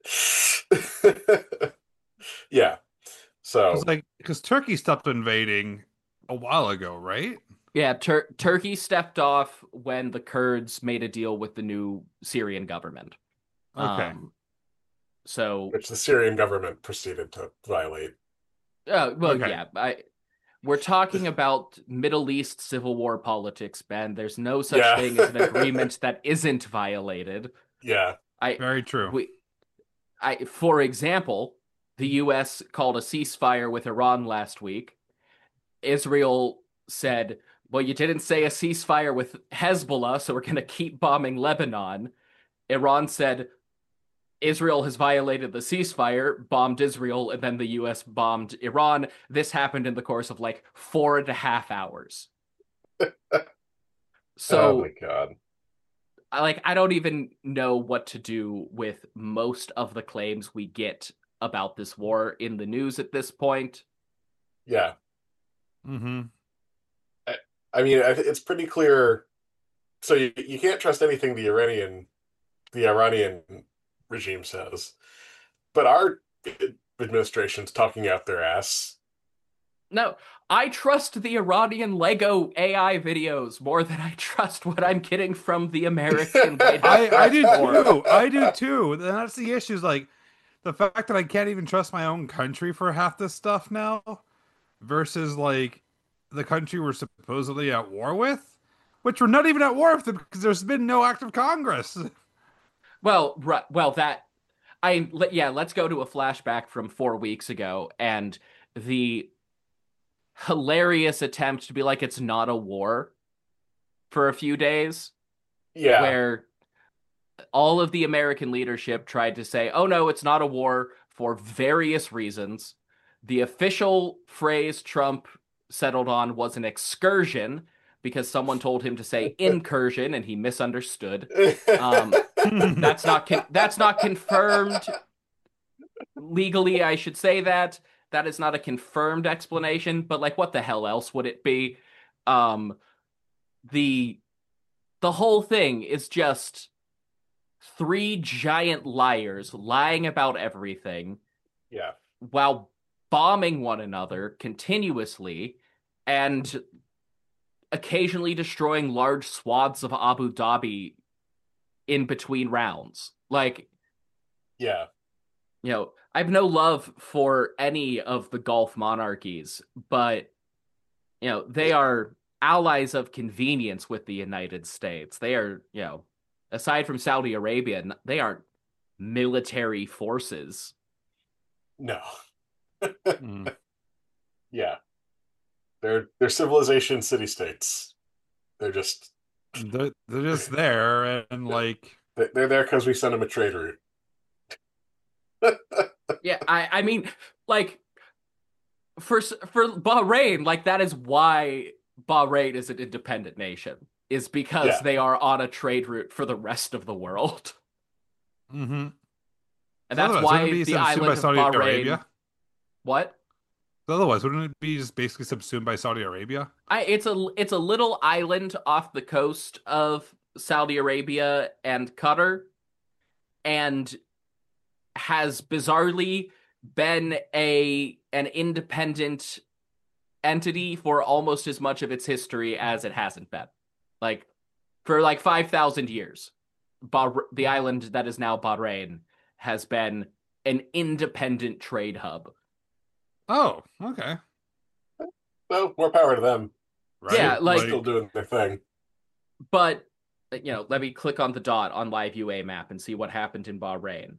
Yeah. Because So like, because Turkey stopped invading a while ago, right? yeah, Turkey stepped off when the Kurds made a deal with the new Syrian government. Okay. Um, so, which the Syrian government proceeded to violate. well, Okay. yeah, we're talking about Middle East civil war politics, Ben. There's no such Yeah. thing as an agreement that isn't violated. Yeah. I, Very true. we, for example, the U.S. called a ceasefire with Iran last week. Israel said, "Well, you didn't say a ceasefire with Hezbollah, so we're going to keep bombing Lebanon." Iran said, Israel has violated the ceasefire, bombed Israel, and then the US bombed Iran. This happened in the course of like 4.5 hours. Oh my So, God. I don't even know what to do with most of the claims we get about this war in the news at this point. Yeah. Mm-hmm. I, I mean, it's pretty clear. So you can't trust anything the Iranian regime says, but our administration's talking out their ass. No, I trust the Iranian Lego AI videos more than I trust what I'm getting from the American White House I press do corps. too. I do too. And that's the issue. Is like the fact that I can't even trust my own country for half this stuff now, versus like the country we're supposedly at war with, which we're not even at war with them because there's been no act of Congress. Well, that yeah, let's go to a flashback from 4 weeks ago and the hilarious attempt to be like it's not a war for a few days, Yeah. where all of the American leadership tried to say, oh no, it's not a war for various reasons. The official phrase Trump settled on was an excursion because someone told him to say incursion and he misunderstood. Um, that's not confirmed legally. I should say that that is not a confirmed explanation, but like, what the hell else would it be? Um, the the whole thing is just three giant liars lying about everything Yeah. while bombing one another continuously and occasionally destroying large swaths of Abu Dhabi in between rounds. Like, Yeah. I've no love for any of the Gulf monarchies, but, they are allies of convenience with the United States. They are, aside from Saudi Arabia, they aren't military forces. No. Mm. Yeah. They're civilization city states. They're just They're just there and like they're there because we sent them a trade route. Yeah, I mean, like, for Bahrain, like, that is why Bahrain is an independent nation, is because Yeah. they are on a trade route for the rest of the world. mm-hmm. And So that's otherwise, wouldn't it why be the subsumed by island of Saudi Bahrain. Arabia? What? So otherwise, wouldn't it be just basically subsumed by Saudi Arabia? It's a little island off the coast of Saudi Arabia and Qatar, and has bizarrely been an independent entity for almost as much of its history as it hasn't been. Like, for like 5,000 years, the island that is now Bahrain has been an independent trade hub. Oh, okay. Well, more power to them. Right? Yeah, Still, like, still doing their thing. but let me click on the dot on live UA map and see what happened in Bahrain.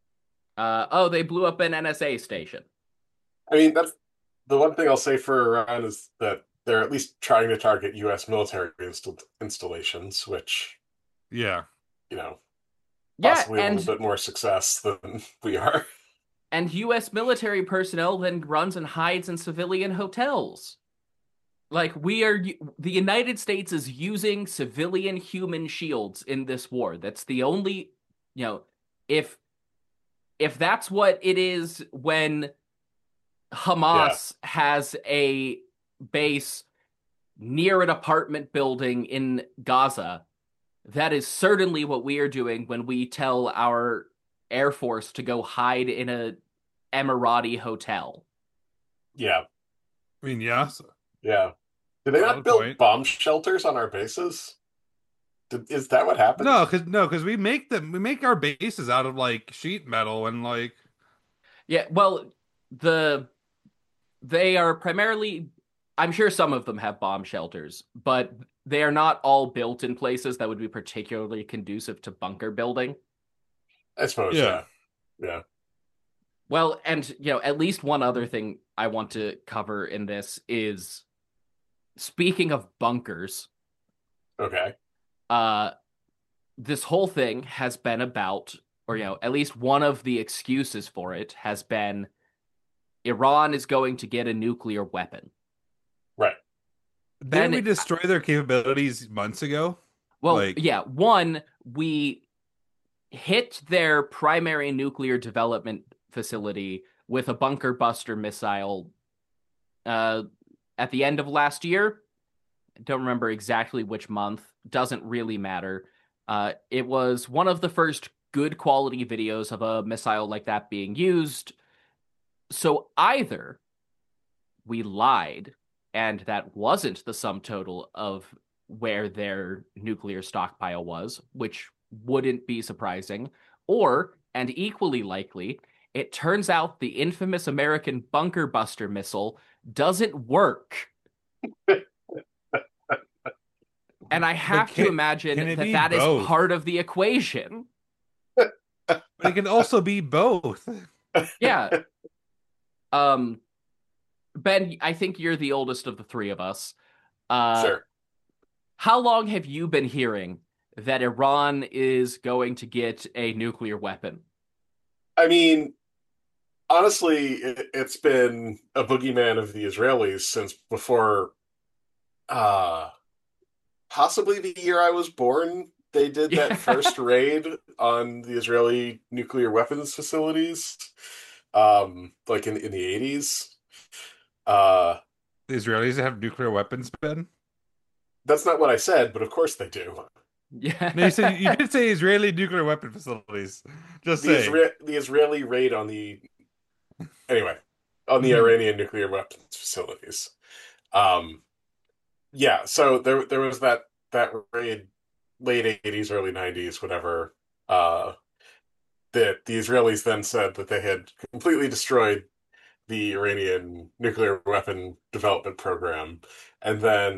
Oh, they blew up an NSA station. I mean, that's the one thing I'll say for Iran is that they're at least trying to target U.S. military installations, which, Yeah. you know, Yeah, possibly a little bit more success than we are. and US military personnel then runs and hides in civilian hotels. Like the United States is using civilian human shields in this war. That's the only, you know, if that's what it is when Yeah, Hamas has a base near an apartment building in Gaza, that is certainly what we are doing when we tell our Air Force to go hide in a Emirati hotel. yeah, I mean, yes. yeah. Did they not Valid build point. bomb shelters on our bases? Is that what happened? No, because we make them. We make our bases out of like sheet metal and like. Yeah, well, the they are primarily, I'm sure some of them have bomb shelters, but they are not all built in places that would be particularly conducive to bunker building. I suppose, Yeah. yeah. Yeah. Well, and at least one other thing I want to cover in this is, speaking of bunkers, Okay. uh this whole thing has been about, or at least one of the excuses for it has been, Iran is going to get a nuclear weapon. Right. Didn't Ben, we destroy their capabilities months ago? well, Like, yeah, one, we hit their primary nuclear development facility with a bunker buster missile uh, at the end of last year. Don't remember exactly which month. Doesn't really matter. It was one of the first good quality videos of a missile like that being used. So either we lied and that wasn't the sum total of where their nuclear stockpile was, which wouldn't be surprising, or, and equally likely, it turns out the infamous American bunker buster missile doesn't work. And I but have to can imagine it that be that is both? part of the equation. But it can also be both. Yeah. Um, Ben, I think you're the oldest of the three of us. Uh, Sure. how long have you been hearing that Iran is going to get a nuclear weapon? I mean, honestly, it's been a boogeyman of the Israelis since before, uh, possibly the year I was born. They did that Yeah. first raid on the Israeli nuclear weapons facilities, like in the 80s. Uh, The Israelis have nuclear weapons, Ben? that's not what I said, but of course they do. No, you said Yeah. you did say Israeli nuclear weapon facilities. Just saying. The Israeli raid on the anyway on the Mhm. Iranian nuclear weapons facilities. Um, yeah, so there was that raid late 80s, early 90s, whatever. That the Israelis then said that they had completely destroyed the Iranian nuclear weapon development program, and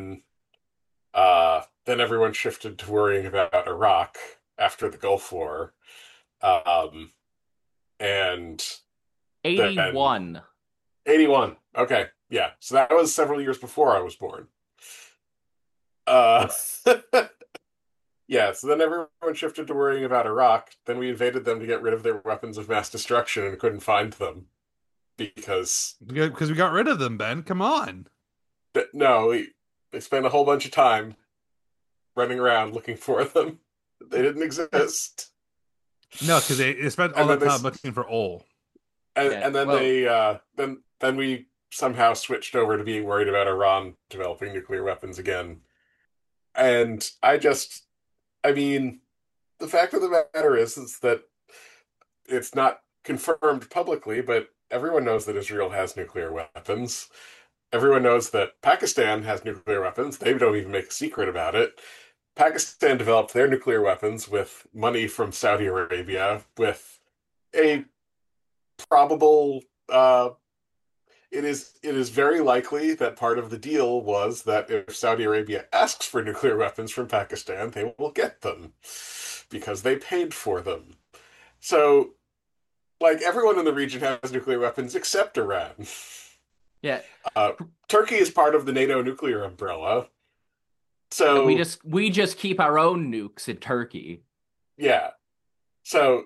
then everyone shifted to worrying about Iraq after the Gulf War, um, and then 81. 81. Okay, yeah, so that was several years before I was born. Uh, yeah, so then everyone shifted to worrying about Iraq. Then we invaded them to get rid of their weapons of mass destruction and couldn't find them because Because we got rid of them, Ben. Come on. no, they spent a whole bunch of time running around looking for them. They didn't exist. No, because they spent all And then that they time looking for Ol. Yeah. and then Well, they then we somehow switched over to being worried about Iran developing nuclear weapons again. And I mean, the fact of the matter is that it's not confirmed publicly, but everyone knows that Israel has nuclear weapons. Everyone knows that Pakistan has nuclear weapons. They don't even make a secret about it. Pakistan developed their nuclear weapons with money from Saudi Arabia, with a probable it is very likely that part of the deal was that if Saudi Arabia asks for nuclear weapons from Pakistan, they will get them because they paid for them. So, like, everyone in the region has nuclear weapons except Iran. Yeah. Uh, Turkey is part of the NATO nuclear umbrella. Yeah, we So, just keep our own nukes in Turkey. yeah. So,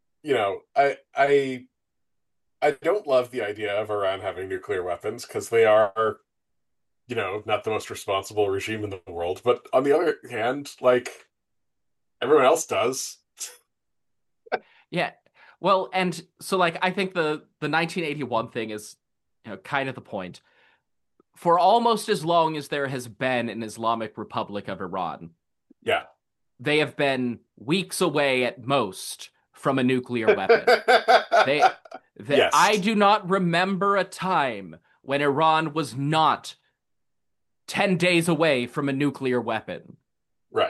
I don't love the idea of Iran having nuclear weapons because they are, not the most responsible regime in the world. But on the other hand, like, everyone else does. Yeah. Well, and so like I think the 1981 thing is, kind of the point. For almost as long as there has been an Islamic Republic of Iran, Yeah. they have been weeks away at most from a nuclear weapon. They, I Yes. do not remember a time when Iran was not 10 days away from a nuclear weapon. Right.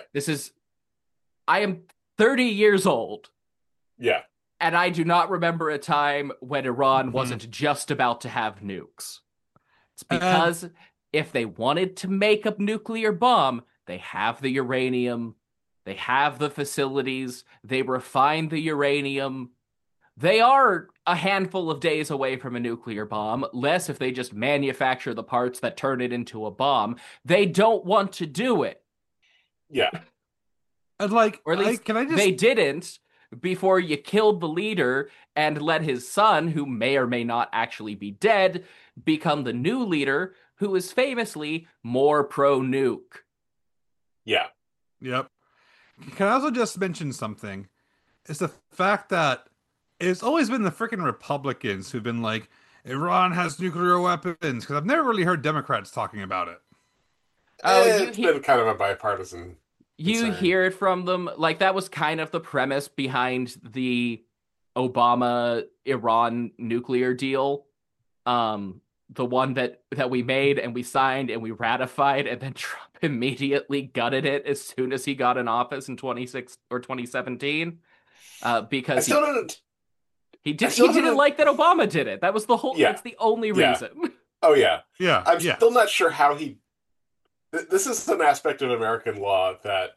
I am 30 years old, Yeah. and I do not remember a time when Iran Mhm. wasn't just about to have nukes. It's And because if they wanted to make a nuclear bomb, they have the uranium, they have the facilities, they refine the uranium. They are a handful of days away from a nuclear bomb, less if they just manufacture the parts that turn it into a bomb. They don't want to do it. Yeah. like, Or at least can I just they didn't before you killed the leader and let his son, who may or may not actually be dead, become the new leader, who is famously more pro nuke. Yeah. Yep. Can I also just mention something? It's the fact that it's always been the freaking Republicans who've been like, Iran has nuclear weapons, because I've never really heard Democrats talking about it. Oh, It's been kind of a bipartisan you concern. hear it from them. Like that was kind of the premise behind the Obama Iran nuclear deal. The one that we made and we signed and we ratified, and then Trump immediately gutted it as soon as he got in office in 26 or 2017. I Because still don't. I he still didn't haven't. like that Obama did it. That was the whole. Yeah. That's the only Yeah. reason. Oh yeah. Yeah, I'm yeah. still not sure how he. This is an aspect of American law that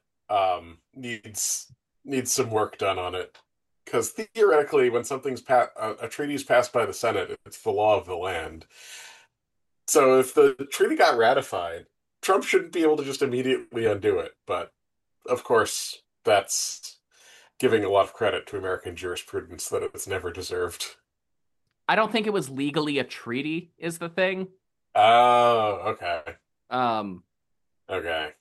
needs some work done on it. Because theoretically, when a treaty is passed by the Senate, it's the law of the land. So if the treaty got ratified, Trump shouldn't be able to just immediately undo it. But of course, that's giving a lot of credit to American jurisprudence that it's never deserved. I don't think it was legally a treaty. Is the thing. Oh, okay. Um, Okay.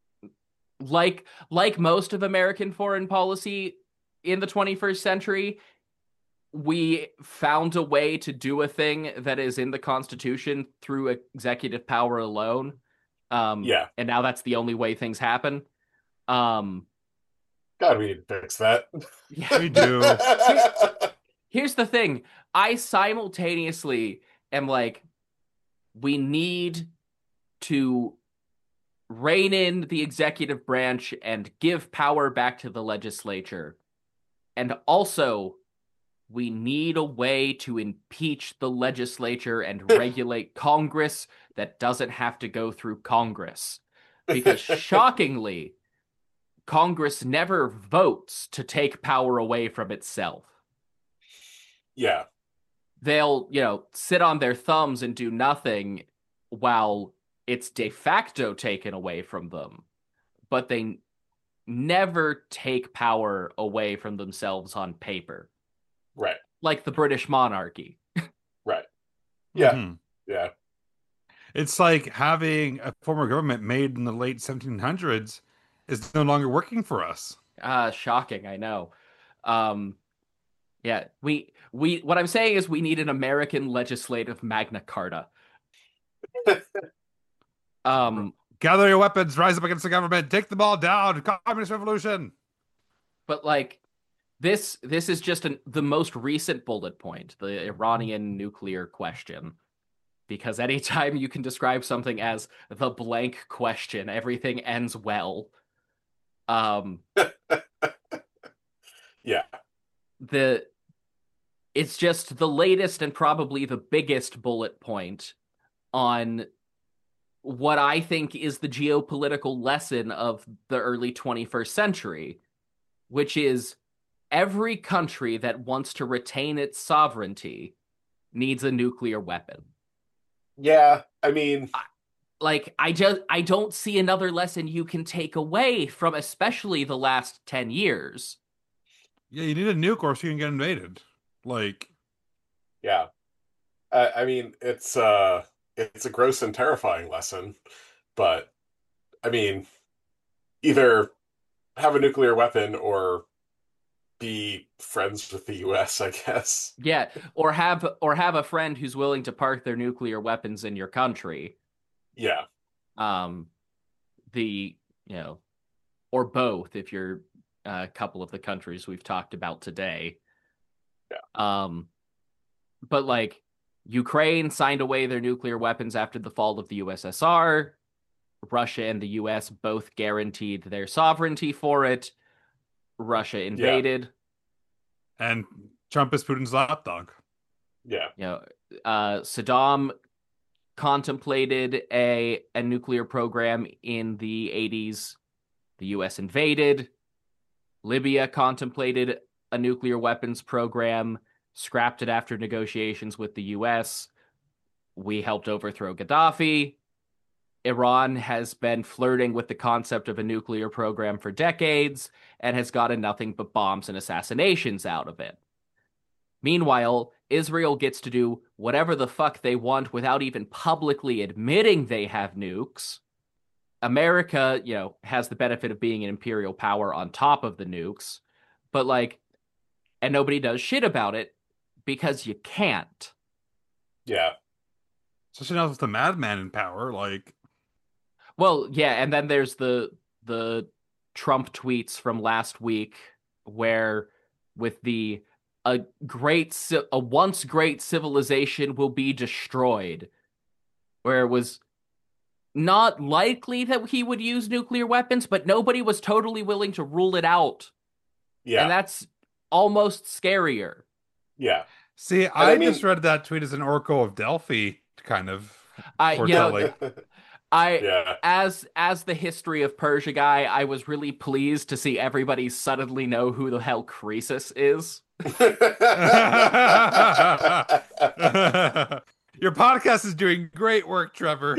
like most of American foreign policy in the 21st century, we found a way to do a thing that is in the Constitution through executive power alone. Yeah. And now that's the only way things happen. Um, God, we need to fix that. yeah. We do. Here's the thing. I simultaneously am like, we need to rein in the executive branch and give power back to the legislature. And also, we need a way to impeach the legislature and regulate Congress that doesn't have to go through Congress. Because shockingly, Congress never votes to take power away from itself. Yeah. They'll, sit on their thumbs and do nothing while it's de facto taken away from them. But they never take power away from themselves on paper. Right. Like the British monarchy. Right. Yeah. Mhm. Yeah. It's like having a form of government made in the late 1700s is no longer working for us. Shocking, I know. Yeah, what I'm saying is we need an American legislative Magna Carta. Gather your weapons, rise up against the government, take them all down, communist revolution. But like this is just the most recent bullet point, the Iranian nuclear question. Because anytime you can describe something as the blank question, everything ends well. Yeah. The It's just the latest and probably the biggest bullet point on what I think is the geopolitical lesson of the early 21st century, which is every country that wants to retain its sovereignty needs a nuclear weapon. Yeah, I mean, I don't see another lesson you can take away from especially the last 10 years. Yeah, you need a nuke or else you can get invaded. Like, yeah. I mean, it's a gross and terrifying lesson, but I mean, either have a nuclear weapon or be friends with the US, I guess. Yeah, or have a friend who's willing to park their nuclear weapons in your country. Yeah. Um, the you know, or both if you're a couple of the countries we've talked about today. Yeah. But like Ukraine signed away their nuclear weapons after the fall of the USSR. Russia and the US both guaranteed their sovereignty for it. Russia invaded. and Trump is Putin's lapdog. Yeah. Saddam contemplated a nuclear program in the 80s. The US invaded. Libya contemplated a nuclear weapons program, scrapped it after negotiations with the US. We helped overthrow Gaddafi. Iran has been flirting with the concept of a nuclear program for decades and has gotten nothing but bombs and assassinations out of it. Meanwhile, Israel gets to do whatever the fuck they want without even publicly admitting they have nukes. America, has the benefit of being an imperial power on top of the nukes, but and nobody does shit about it because you can't. Yeah. Especially now with the madman in power, Well, yeah, and then there's the Trump tweets from last week where with a once great civilization will be destroyed, where it was not likely that he would use nuclear weapons, but nobody was totally willing to rule it out. Yeah. And that's almost scarier. Yeah. See, I just read that tweet as an Oracle of Delphi kind of Yeah. Yeah. As the history of Persia guy, I was really pleased to see everybody suddenly know who the hell Croesus is. Your podcast is doing great work, Trevor.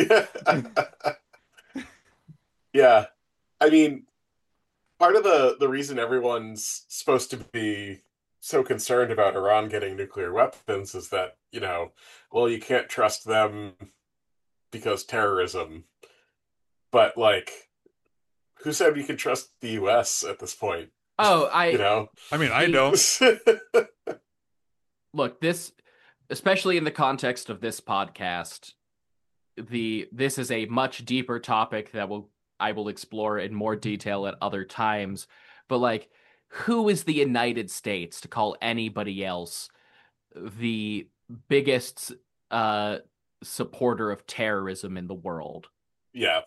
Yeah. I mean, part of the reason everyone's supposed to be so concerned about Iran getting nuclear weapons is that, well, you can't trust them because terrorism. But who said you could trust the US at this point? Oh, I mean, I don't. Look, this, especially in the context of this podcast, this is a much deeper topic that I will explore in more detail at other times. But who is the United States to call anybody else the biggest supporter of terrorism in the world? Yeah.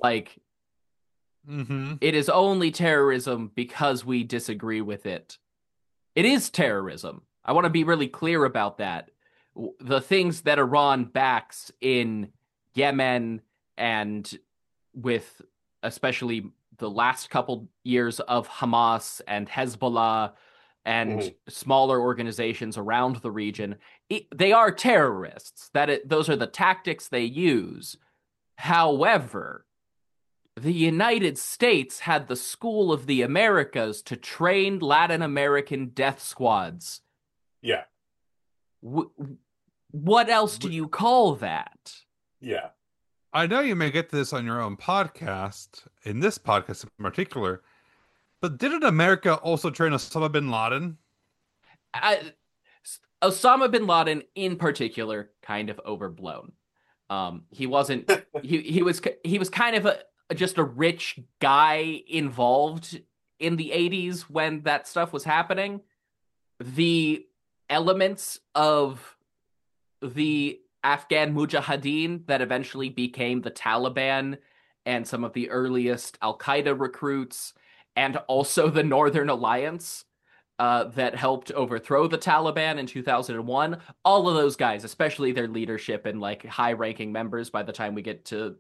It is only terrorism because we disagree with it. It is terrorism. I want to be really clear about that. The things that Iran backs in Yemen and with especially the last couple years of Hamas and Hezbollah and smaller organizations around the region, they are terrorists. Those are the tactics they use. However, the United States had the School of the Americas to train Latin American death squads. Yeah. What else do you call that? Yeah. I know you may get this on your own podcast, in this podcast in particular, but didn't America also train Osama bin Laden? Osama bin Laden, in particular, kind of overblown. He wasn't. he was kind of just a rich guy involved in the 80s when that stuff was happening. The elements of the Afghan Mujahideen that eventually became the Taliban and some of the earliest Al-Qaeda recruits and also the Northern Alliance that helped overthrow the Taliban in 2001. All of those guys, especially their leadership and like high-ranking members by the time we get to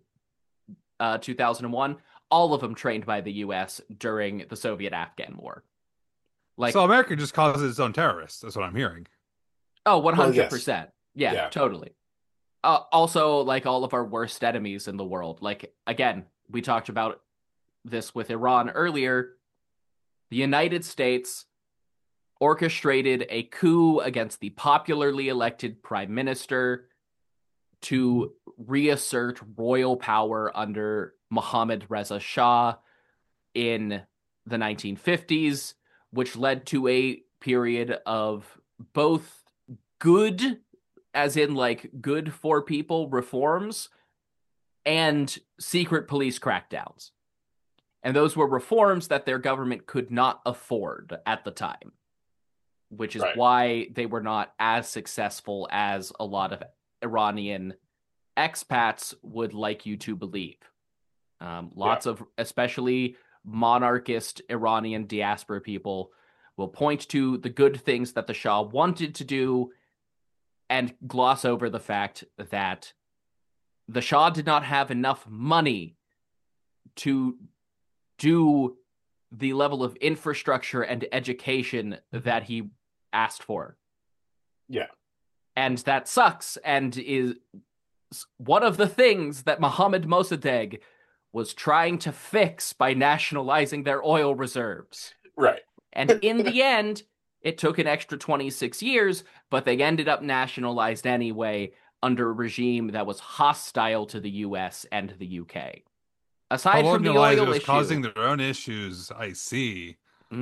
2001, all of them trained by the US during the Soviet-Afghan War. Like, so America just causes its own terrorists. That's what I'm hearing. oh, 100%. Well, yes. Yeah, totally. Also, like all of our worst enemies in the world. Like, again, we talked about this with Iran earlier. The United States orchestrated a coup against the popularly elected prime minister to reassert royal power under Mohammad Reza Shah in the 1950s, which led to a period of both good, as in like good for people reforms, and secret police crackdowns. And those were reforms that their government could not afford at the time, which is why they were not as successful as a lot of Iranian expats would like you to believe. Lots of, especially monarchist Iranian diaspora people, will point to the good things that the Shah wanted to do and gloss over the fact that the Shah did not have enough money to do the level of infrastructure and education that he asked for. Yeah. And that sucks, and is one of the things that Mohammad Mossadegh was trying to fix by nationalizing their oil reserves. Right. And in the end, it took an extra 26 years, but they ended up nationalized anyway under a regime that was hostile to the US and the UK. Aside from the oil issue, causing their own issues, I see.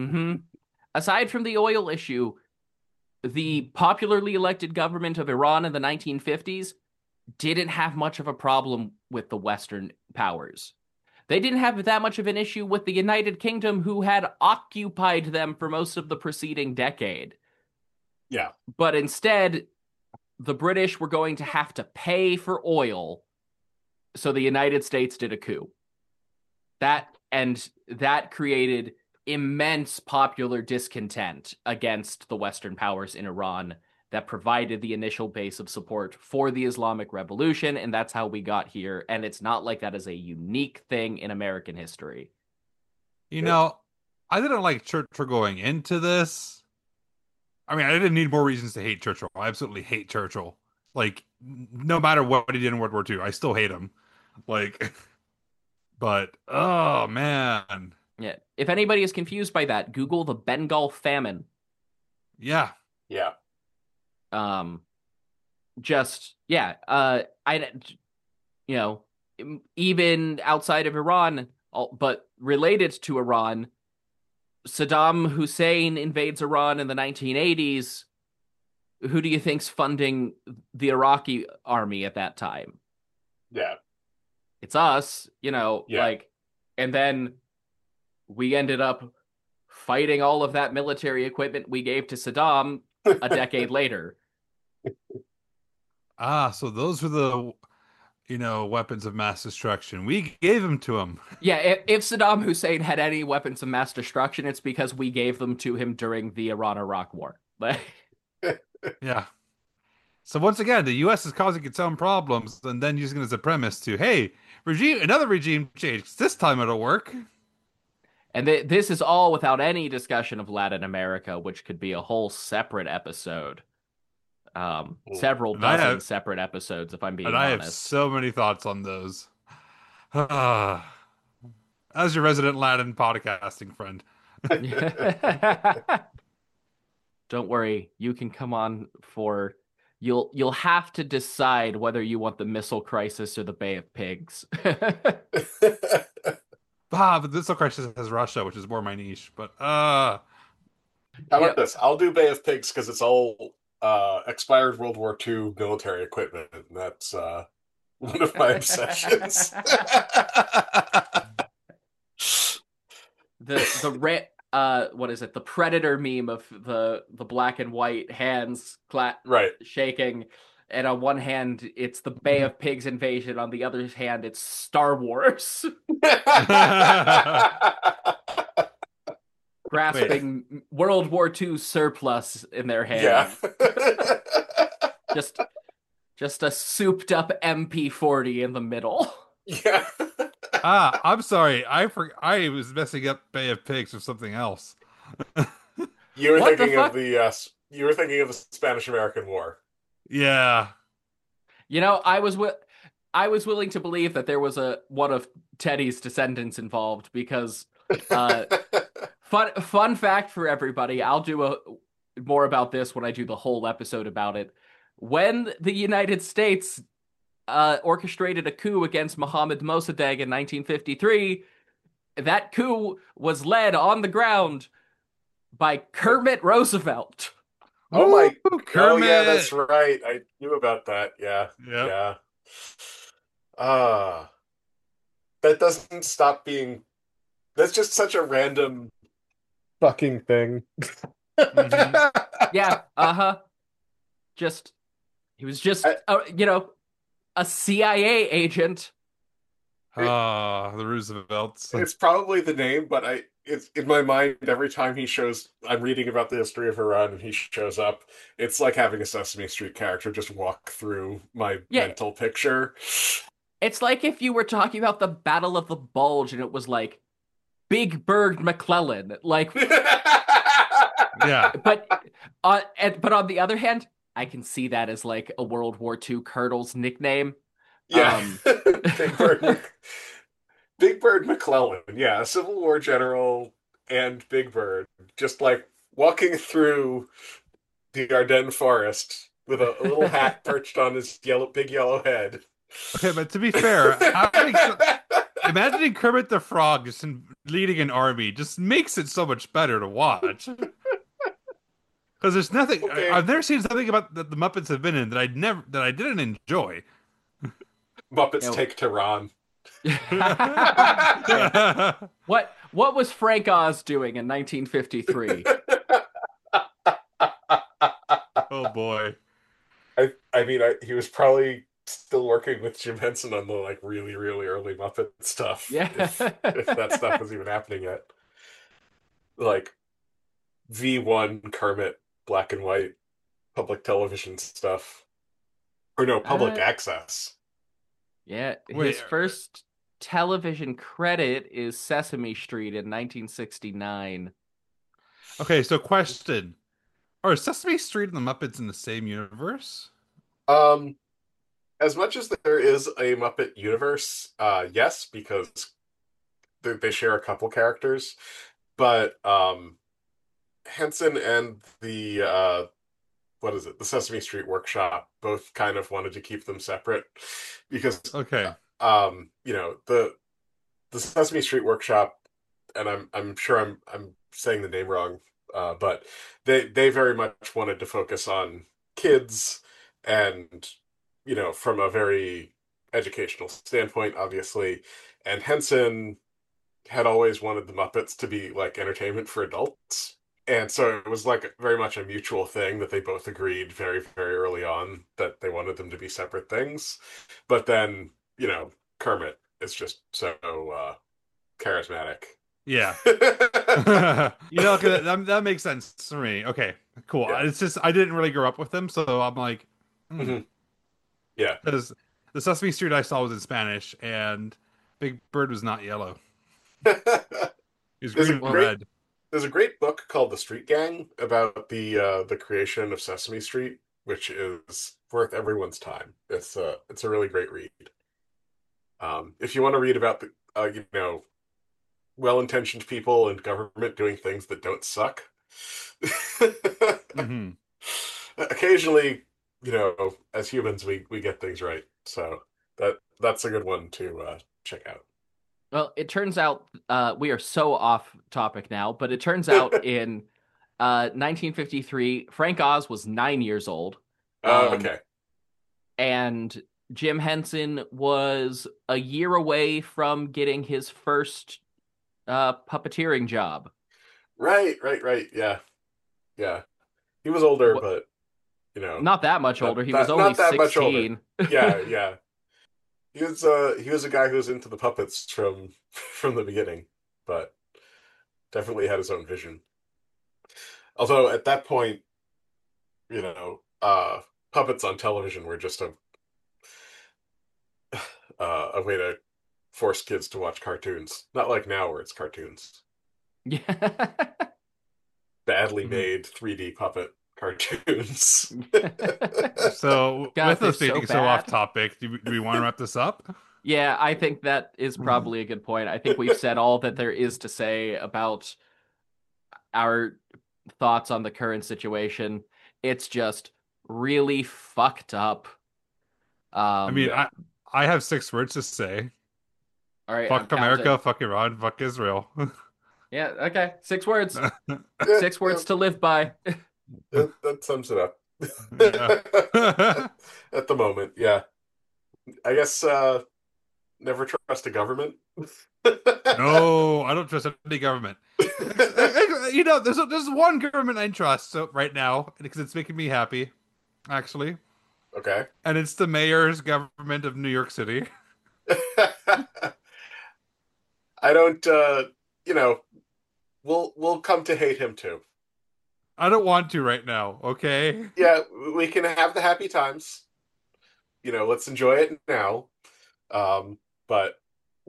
Aside from the oil issue, the popularly elected government of Iran in the 1950s didn't have much of a problem with the Western powers. They didn't have that much of an issue with the United Kingdom, who had occupied them for most of the preceding decade. Yeah. But instead, the British were going to have to pay for oil, so the United States did a coup. That created immense popular discontent against the Western powers in Iran that provided the initial base of support for the Islamic Revolution, and that's how we got here. And it's not like that is a unique thing in American history. You know, I didn't like Churchill going into this. I mean, I didn't need more reasons to hate Churchill. I absolutely hate Churchill. Like, no matter what he did in World War II, I still hate him. Like, but, oh, man. Yeah. If anybody is confused by that, Google the Bengal famine. Yeah. Yeah. Even outside of Iran, but related to Iran, Saddam Hussein invades Iran in the 1980s. Who do you think's funding the Iraqi army at that time? Yeah. It's us, like, and then we ended up fighting all of that military equipment we gave to Saddam a decade later. So those were the, weapons of mass destruction. We gave them to him. Yeah, if Saddam Hussein had any weapons of mass destruction, it's because we gave them to him during the Iran-Iraq War. Yeah. So once again, the U.S. is causing its own problems and then using it as a premise to, hey, another regime change. This time it'll work. And this is all without any discussion of Latin America, which could be a whole separate episode. Several dozen separate episodes, if I'm being honest. I have so many thoughts on those. As your resident Latin podcasting friend. Don't worry, you can come on for... You'll have to decide whether you want the Missile Crisis or the Bay of Pigs. But the Missile Crisis has Russia, which is more my niche. But how about this? I'll do Bay of Pigs because it's all expired World War II military equipment. And that's one of my obsessions. What is it? The Predator meme of the black and white hands shaking, and on one hand it's the Bay of Pigs invasion, on the other hand it's Star Wars. Wait. grasping World War II surplus in their Yeah. hands. Just just a souped up MP40 in the middle. Yeah. I'm sorry. I was messing up Bay of Pigs with something else. You were What the thinking of fuck? the you were thinking of the Spanish-American War. Yeah. You know, I was willing to believe that there was a one of Teddy's descendants involved because uh fun fact for everybody, I'll do a more about this when I do the whole episode about it. When the United States orchestrated a coup against Mohammad Mossadegh in 1953, that coup was led on the ground by Kermit Roosevelt. Oh Woo, my. Oh yeah, Kermit. that's right. I knew about that. Yeah. Yep. Yeah. Ah, that doesn't stop being. That's just such a random fucking thing. Hmm. Yeah, uh-huh. Just he was just I, a CIA agent. it, Ah, the Roosevelts. it's probably the name, but it's in my mind every time he shows. I'm reading about the history of Iran and he shows up. It's like having a Sesame Street character just walk through my Yeah, mental picture. it's like if you were talking about the Battle of the Bulge and it was like Big Bird McClellan. Like, Yeah. but on the other hand, I can see that as like a World War II colonel's nickname. Yeah, Um, Big Bird, Big Bird McClellan. Yeah, Civil War general and Big Bird, just like walking through the Ardennes forest with a little hat perched on his big yellow head. Okay, but to be fair, imagining Kermit the Frog just leading an army just makes it so much better to watch. Because there's nothing Okay, I've never seen something about that the Muppets have been in that I didn't enjoy. Muppets you take Tehran. what was Frank Oz doing in 1953? Oh boy. He was probably still working with Jim Henson on the like really really early Muppet stuff, Yeah. if that stuff was even happening yet. Like V1 Kermit black and white public television stuff, or no, public Uh, access. yeah, Wait, his first television credit is Sesame Street in 1969. okay, so question. Are Sesame Street and the Muppets in the same universe? Um, as much as there is a Muppet universe, yes, because they share a couple characters, but Henson and the what is it, the Sesame Street Workshop both kind of wanted to keep them separate because Okay. the Sesame Street Workshop, and I'm sure I'm saying the name wrong, but they very much wanted to focus on kids and from a very educational standpoint, obviously, and Henson had always wanted the Muppets to be like entertainment for adults. And so it was like very much a mutual thing that they both agreed very, very early on that they wanted them to be separate things. But then, Kermit is just so charismatic. Yeah. That makes sense to me. Okay, cool. Yeah. It's just I didn't really grow up with them, so I'm like, Hmm. Yeah. because the Sesame Street I saw was in Spanish, and Big Bird was not yellow. He was There's a green and great red. there's a great book called The Street Gang about the creation of Sesame Street, which is worth everyone's time. It's a really great read. If you want to read about the well-intentioned people and government doing things that don't suck. Hmm. Occasionally, as humans, we get things right. So that's a good one to check out. Well, it turns out we are so off topic now, but it turns out in 1953, Frank Oz was 9 years old, Okay. and Jim Henson was a year away from getting his first puppeteering job. Right, right, right. Yeah, yeah. He was older, What, but not that much older. He was not only not that much older. 16. Yeah, yeah. He was a guy who was into the puppets from from the beginning, but Definitely had his own vision. Although at that point, puppets on television were just a way to force kids to watch cartoons. Not like now where it's cartoons. Yeah. Badly made 3D puppet cartoons. So, God, with they're us being so so off bad. topic, do we want to wrap this up? Yeah, I think that is probably a good point. I think we've said all that there is to say about our thoughts on the current situation. It's just really fucked up. I mean, Yeah. I have 6 words to say. All right, I'm Fuck America, counting. fuck Iran, fuck Israel. Yeah, okay. 6 words. Yeah, 6 words to live by. that sums it up. Yeah. At the moment, yeah. I guess never trust a government. No, I don't trust any government. There's one government I trust so right now because it's making me happy, actually, Okay. and it's the mayor's government of New York City. I don't you know, we'll come to hate him too. I don't want to right now. Okay. Yeah, we can have the happy times. Let's enjoy it now. But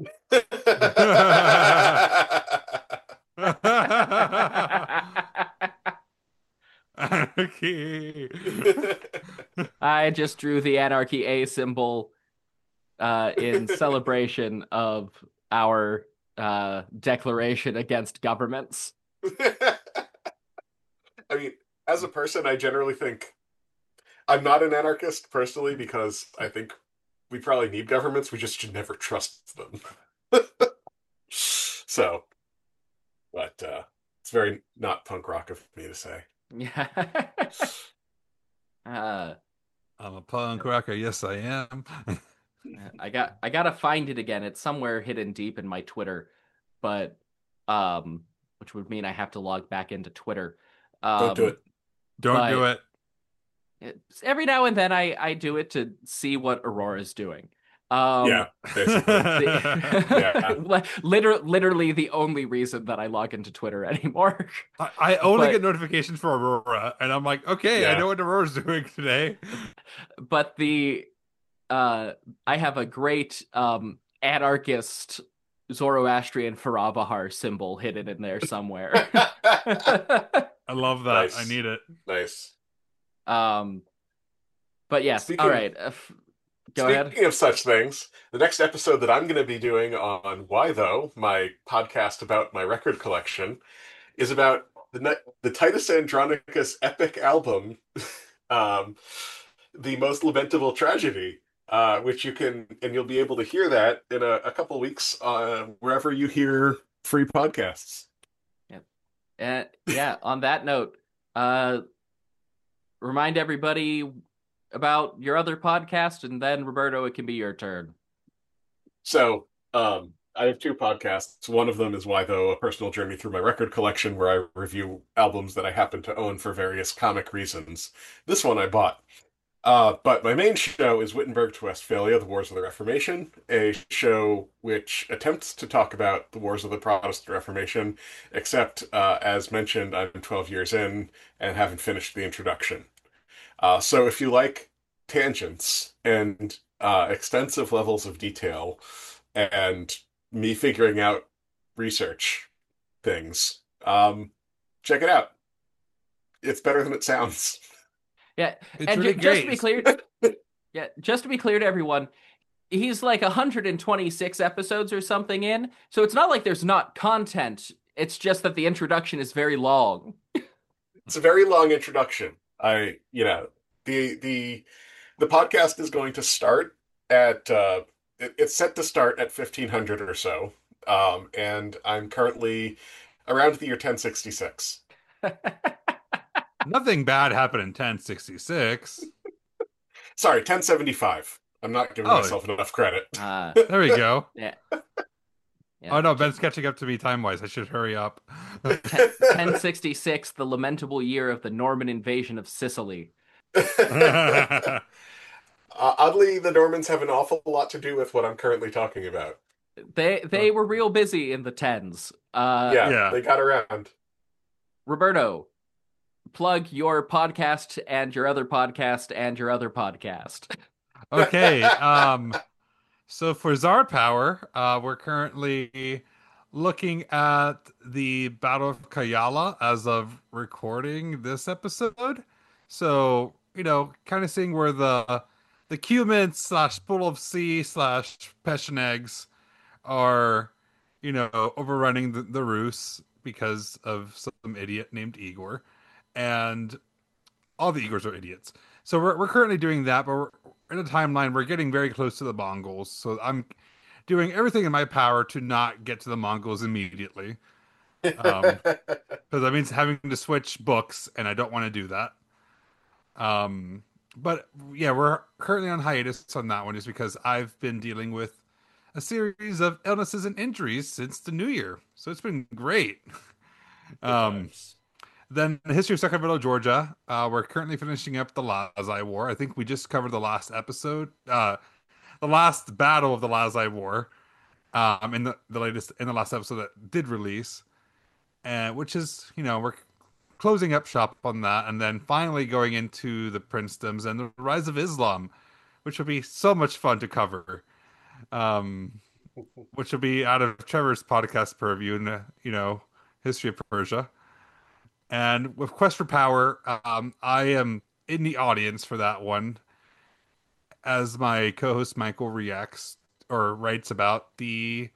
Anarchy. I just drew the Anarchy A symbol in celebration of our declaration against governments. I mean, as a person, I generally think I'm not an anarchist personally because I think we probably need governments. We just should never trust them. So, but it's very not punk rock of me to say. Yeah. I'm a punk rocker. Yes, I am. I gotta find it again. It's somewhere hidden deep in my Twitter, but which would mean I have to log back into Twitter. Don't do it. Don't do it. Every now and then I do it to see what Aurora's doing. Yeah, basically. Yeah. Literally the only reason that I log into Twitter anymore. I only get notifications for Aurora, and I'm like, okay, Yeah. I know what Aurora's doing today. But I have a great anarchist Zoroastrian Farabahar symbol hidden in there somewhere. I love that. Nice. I need it. Nice. But yes, all right. Go ahead. Speaking of such things, the next episode that I'm going to be doing on Why Though, my podcast about my record collection, is about the Titus Andronicus epic album, The Most Lamentable Tragedy, which you'll be able to hear that in a couple weeks wherever you hear free podcasts. Yeah, on that note, remind everybody about your other podcast, and then Roberto, it can be your turn. So, I have 2 podcasts. One of them is Why Though, a personal journey through my record collection, where I review albums that I happen to own for various comic reasons. This one I bought. But my main show is Wittenberg to Westphalia, The Wars of the Reformation, a show which attempts to talk about the Wars of the Protestant Reformation, except, as mentioned, I'm 12 years in and haven't finished the introduction. So if you like tangents and extensive levels of detail and me figuring out research things, check it out. It's better than it sounds. Yeah, It's and really just to be great. clear, just to be clear to everyone, he's like 126 episodes or something in, so it's not like there's not content. It's just that the introduction is very long. It's a very long introduction. The podcast is going to start at it's set to start at 1500 or so, and I'm currently around the year 1066. Nothing bad happened in 1066. Sorry, 1075. I'm not giving myself enough credit. There we go. Yeah. Oh no, Ben's catching up to me time-wise. I should hurry up. 1066, the lamentable year of the Norman invasion of Sicily. Oddly, the Normans have an awful lot to do with what I'm currently talking about. They were real busy in the tens. Yeah. They got around. Roberto, plug your podcast and your other podcast and your other podcast. Okay. So for Czar Power, we're currently looking at the Battle of Kayala as of recording this episode. So, kind of seeing where the Cumans slash Spolovci slash Pechenegs are, overrunning the Rus because of some idiot named Igor. And all the Igors are idiots. So we're currently doing that, but we're in a timeline. We're getting very close to the Mongols. So I'm doing everything in my power to not get to the Mongols immediately. Because that means having to switch books, and I don't want to do that. But yeah, we're currently on hiatus on that one just because I've been dealing with a series of illnesses and injuries since the new year. So it's been great. Then the history of Sacramento, Georgia. We're currently finishing up the Lazai War. I think we just covered the last episode, the last battle of the Lazai War, in the last episode that did release, and which is we're closing up shop on that, and then finally going into the princedoms and the rise of Islam, which will be so much fun to cover. Which will be out of Trevor's podcast purview, and history of Persia. And with Quest for Power, I am in the audience for that one, as my co-host Michael reacts or writes about the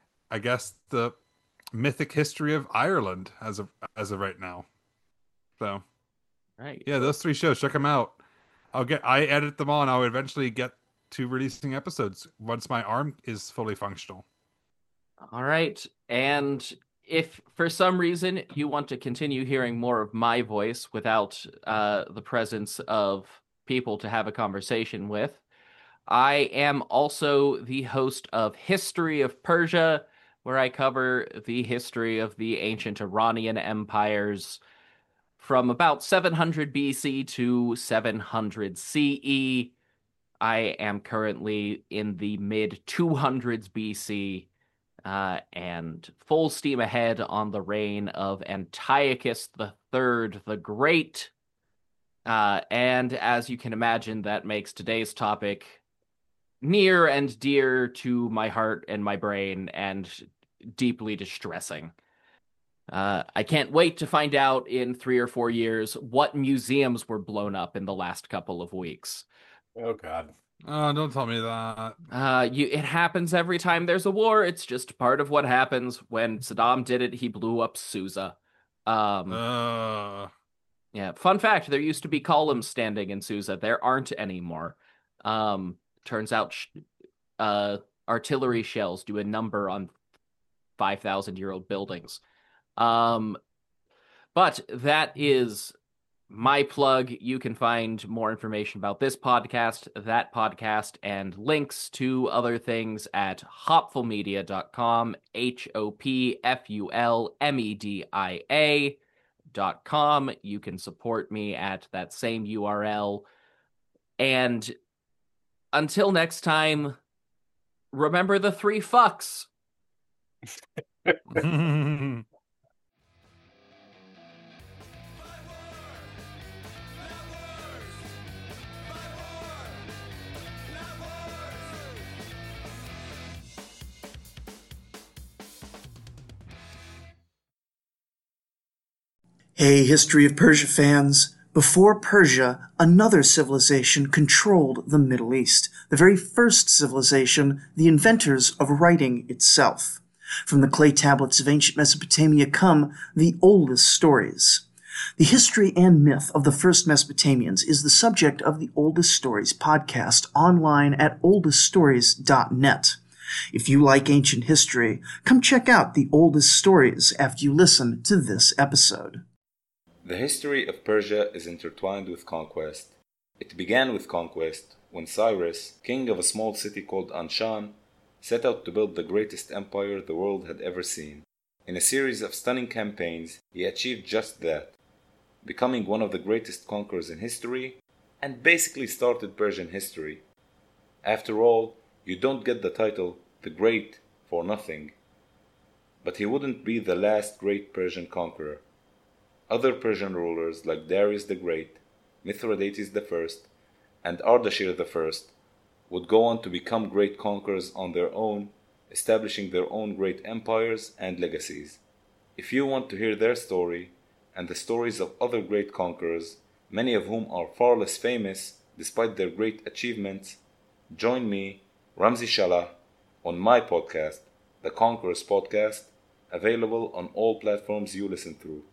mythic history of Ireland as of right now. So, Right. yeah, those 3 shows, check them out. I edit them all, and I'll eventually get to releasing episodes once my arm is fully functional. All right. And if for some reason you want to continue hearing more of my voice without the presence of people to have a conversation with, I am also the host of History of Persia, where I cover the history of the ancient Iranian empires from about 700 BC to 700 CE. I am currently in the mid 200s BC. And full steam ahead on the reign of Antiochus III the Great. And as you can imagine, that makes today's topic near and dear to my heart and my brain and deeply distressing. I can't wait to find out in 3 or 4 years what museums were blown up in the last couple of weeks. Oh, God. Oh, don't tell me that. It happens every time there's a war. It's just part of what happens. When Saddam did it, he blew up Susa. Yeah. Fun fact: there used to be columns standing in Susa. There aren't anymore. Turns out, artillery shells do a number on 5,000-year-old buildings. But that is my plug. You can find more information about this podcast, that podcast, and links to other things at hopfulmedia.com, hopfulmedia.com. You can support me at that same URL. And until next time, remember the 3 fucks. Hey, History of Persia fans. Before Persia, another civilization controlled the Middle East, the very first civilization, the inventors of writing itself. From the clay tablets of ancient Mesopotamia come the oldest stories. The history and myth of the first Mesopotamians is the subject of the Oldest Stories podcast online at oldeststories.net. If you like ancient history, come check out the Oldest Stories after you listen to this episode. The history of Persia is intertwined with conquest. It began with conquest when Cyrus, king of a small city called Anshan, set out to build the greatest empire the world had ever seen. In a series of stunning campaigns, he achieved just that, becoming one of the greatest conquerors in history, and basically started Persian history. After all, you don't get the title the Great for nothing. But he wouldn't be the last great Persian conqueror. Other Persian rulers like Darius the Great, Mithridates I, and Ardashir I would go on to become great conquerors on their own, establishing their own great empires and legacies. If you want to hear their story, and the stories of other great conquerors, many of whom are far less famous despite their great achievements, join me, Ramzi Shalah, on my podcast, The Conquerors Podcast, available on all platforms you listen through.